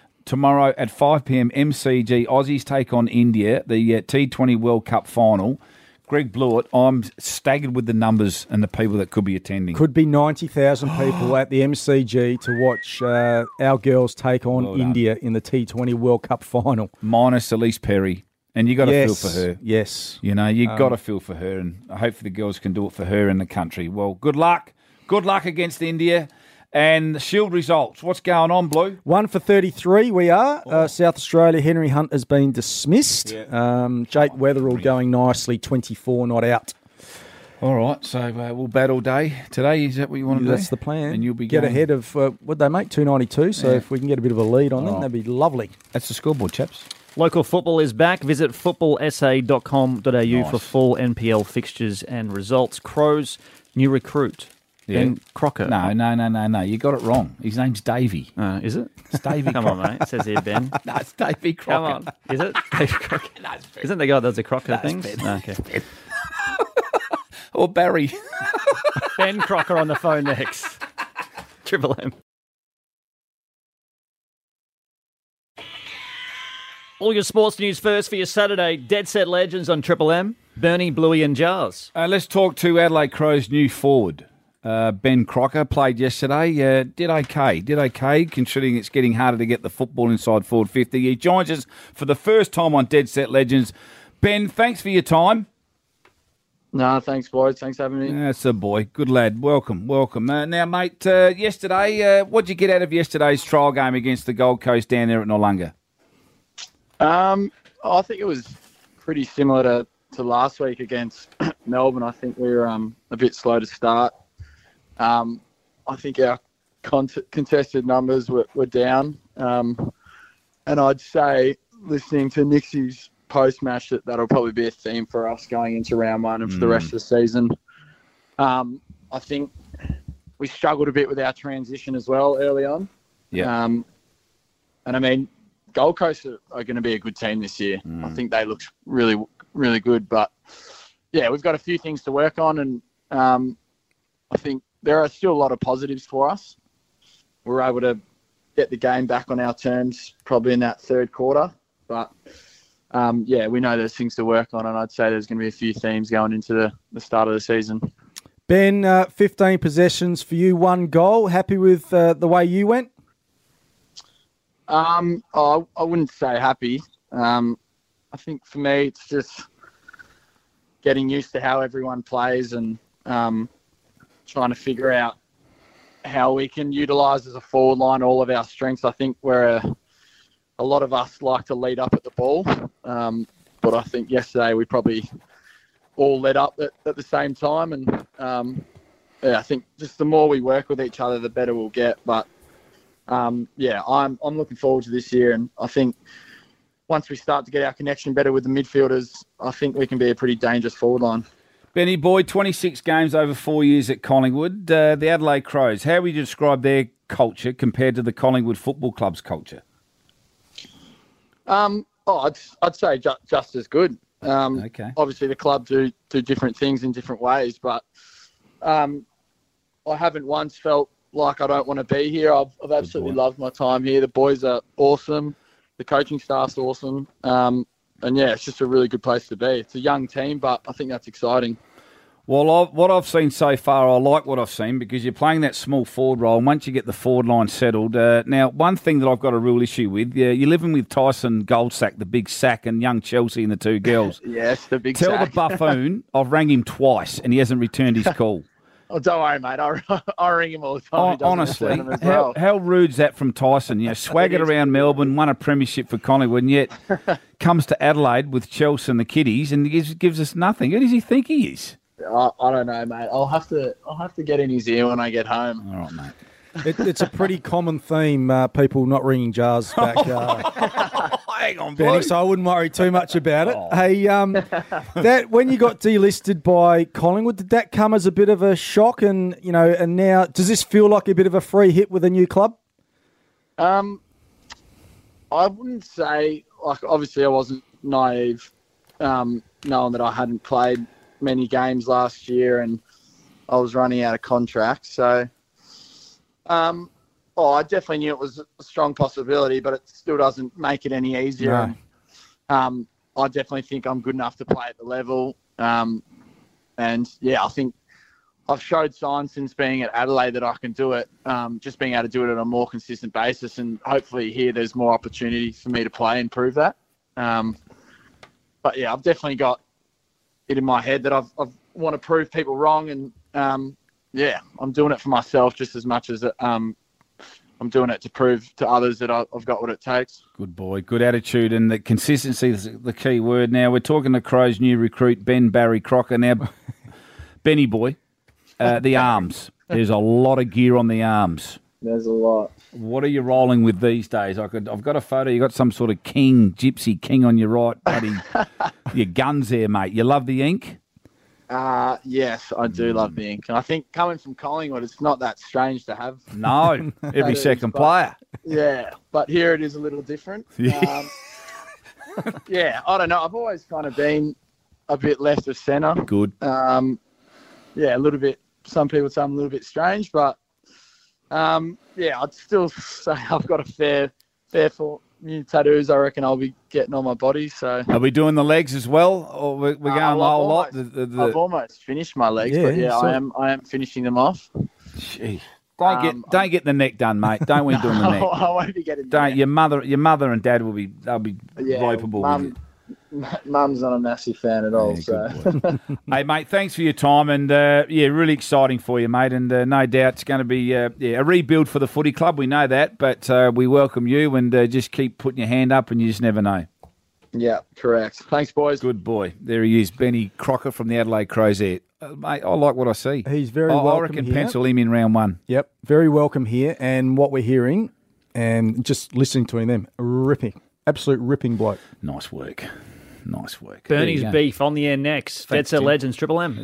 at 5 p.m, MCG, Aussies take on India, the T20 World Cup final. Greg Blewett, I'm staggered with the numbers and the people that could be attending. Could be 90,000 people at the MCG to watch our girls take on India in the T20 World Cup final. Minus Elise Perry. And you got to feel for her. Yes. You know, you got to feel for her, and hopefully the girls can do it for her and the country. Well, good luck. Good luck against India. And the Shield results. What's going on, Blue? 1 for 33 we are. South Australia, Henry Hunt has been dismissed. Jake Weatherall going nicely, 24 not out. All right, so we'll bat all day today. Is that what you want to do? That's the plan. And you'll be get going ahead of, what'd they make, 292? So if we can get a bit of a lead on them, that'd be lovely. That's the scoreboard, chaps. Local football is back. Visit footballsa.com.au for full NPL fixtures and results. Crows, new recruit. Ben Crocker. No. You got it wrong. His name's Davey. Is it? It's Davey Come on, mate. It says here, Ben. No, it's Davey Crocker. Come on. Is it? Davey Crocker. No, it's Ben. Isn't the guy that does the Crocker things? Ben. No, okay. Ben. Or Barry. Ben Crocker on the phone next. Triple M. All your sports news first for your Saturday. Dead Set Legends on Triple M. Bernie, Bluey and Jars. Let's talk to Adelaide Crows' new forward. Ben Crocker played yesterday. Did okay, considering it's getting harder to get the football inside forward 50. He joins us for the first time on Dead Set Legends. Ben, thanks for your time. No, thanks, boys. Thanks for having me. That's a boy. Good lad. Welcome. Now, mate, yesterday, what did you get out of yesterday's trial game against the Gold Coast down there at Noarlunga? I think it was pretty similar to last week against Melbourne. I think we were a bit slow to start. I think our contested numbers were down. And I'd say, listening to Nixie's post-match, that'll probably be a theme for us going into round one and for the rest of the season. I think we struggled a bit with our transition as well early on. Yeah. And I mean, Gold Coast are going to be a good team this year. I think they look really, really good. But, yeah, we've got a few things to work on. And I think there are still a lot of positives for us. We're able to get the game back on our terms probably in that third quarter. But, we know there's things to work on. And I'd say there's going to be a few themes going into the start of the season. Ben, 15 possessions for you, 1 goal. Happy with the way you went? I wouldn't say happy. I think for me, it's just getting used to how everyone plays and trying to figure out how we can utilise as a forward line all of our strengths. I think a lot of us like to lead up at the ball, but I think yesterday we probably all led up at the same time. And I think just the more we work with each other, the better we'll get. But I'm looking forward to this year, and I think once we start to get our connection better with the midfielders, I think we can be a pretty dangerous forward line. Benny Boy, 26 games over 4 years at Collingwood. The Adelaide Crows, how would you describe their culture compared to the Collingwood Football Club's culture? I'd say just as good. Okay. Obviously, the club do different things in different ways, but I haven't once felt like I don't want to be here. I've absolutely loved my time here. The boys are awesome. The coaching staff's awesome. It's just a really good place to be. It's a young team, but I think that's exciting. Well, what I've seen so far, I like what I've seen because you're playing that small forward role. And once you get the forward line settled, now one thing that I've got a real issue with, you're living with Tyson Goldsack, the big sack, and young Chelsea and the 2 girls. Yes, the big Tell sack. the buffoon I've rang him twice and he hasn't returned his call. Oh, don't worry, mate. I ring him all the time. Honestly, how rude's that from Tyson? Swaggered around Melbourne, won a premiership for Collingwood, and yet comes to Adelaide with Chelsea and the kiddies and gives us nothing. Who does he think he is? I don't know, mate. I'll have to get in his ear when I get home. All right, mate. It's a pretty common theme, people not ringing Jars back. Hang on, Benny, so I wouldn't worry too much about it. Hey, that when you got delisted by Collingwood, did that come as a bit of a shock? And now does this feel like a bit of a free hit with a new club? I wouldn't say, obviously I wasn't naive, knowing that I hadn't played many games last year and I was running out of contract. So, I definitely knew it was a strong possibility, but it still doesn't make it any easier. No. I definitely think I'm good enough to play at the level. I think I've showed signs since being at Adelaide that I can do it, just being able to do it on a more consistent basis. And hopefully here there's more opportunity for me to play and prove that. I've definitely got it in my head that I want to prove people wrong. And, I'm doing it for myself just as much as I'm doing it to prove to others that I've got what it takes. Good boy, good attitude, and the consistency is the key word. Now, we're talking to Crows' new recruit, Ben Barry Crocker. Now, Benny boy, the arms. There's a lot of gear on the arms. There's a lot. What are you rolling with these days? I've got a photo. You got some sort of gypsy king on your right, buddy. Your guns there, mate. You love the ink? Yes, I do love the ink. And I think coming from Collingwood, it's not that strange to have. No, every second player. Yeah, but here it is a little different. Yeah. I don't know. I've always kind of been a bit left of centre. Good. A little bit. Some people say I'm a little bit strange, but I'd still say I've got a fair for new tattoos. I reckon I'll be getting on my body. So are we doing the legs as well, or we're going a whole lot? I've almost finished my legs, but I am finishing them off. Gee. Don't get the neck done, mate. Don't be doing the neck. I won't be getting. Your mother and dad they'll be ropeable with you. Mum's not a massive fan at all. So, hey mate, thanks for your time, and really exciting for you, mate. And no doubt it's going to be a rebuild for the footy club. We know that, but we welcome you, and just keep putting your hand up, and you just never know. Yeah, correct. Thanks, boys. Good boy. There he is, Benny Crocker from the Adelaide Crows. Mate, I like what I see. He's very welcome. I reckon pencil him in round one. Yep, very welcome here, and what we're hearing, and just listening to him, absolute ripping bloke. Nice work. Bernie's beef on the air next. Dead Set Legends, Triple M.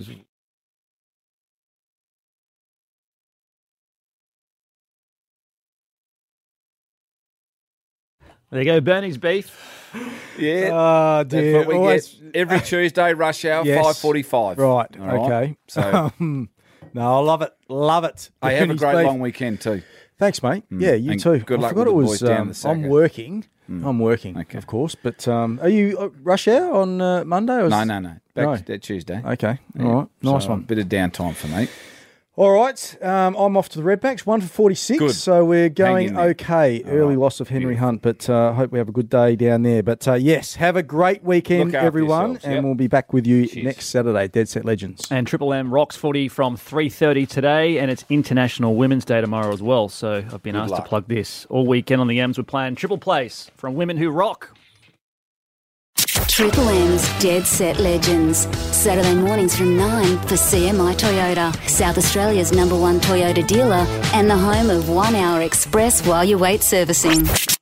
There you go, Bernie's beef. Yeah. Oh, dear. That's what we get every Tuesday, rush hour, 5:45. Right, all okay. So, no, I love it. Hey, have a great long weekend too. Thanks, mate. Yeah, you too. Good luck with the boys down the Saga. I'm working, of course. But are you rush hour on Monday? Or No. Back that Tuesday. Okay, all right. Nice one. Bit of downtime for me. All right, I'm off to the Redbacks, 1 for 46. Good. So we're going okay. Early loss of Henry Hunt, but I hope we have a good day down there. But yes, have a great weekend, everyone, and we'll be back with you next Saturday, Dead Set Legends. And Triple M rocks footy from 3:30 today, and it's International Women's Day tomorrow as well. So I've been asked to plug this. All weekend on the M's, we're playing triple plays from women who rock. Triple M's Dead Set Legends. Saturday mornings from 9 for CMI Toyota, South Australia's #1 Toyota dealer and the home of 1 hour express while you wait servicing.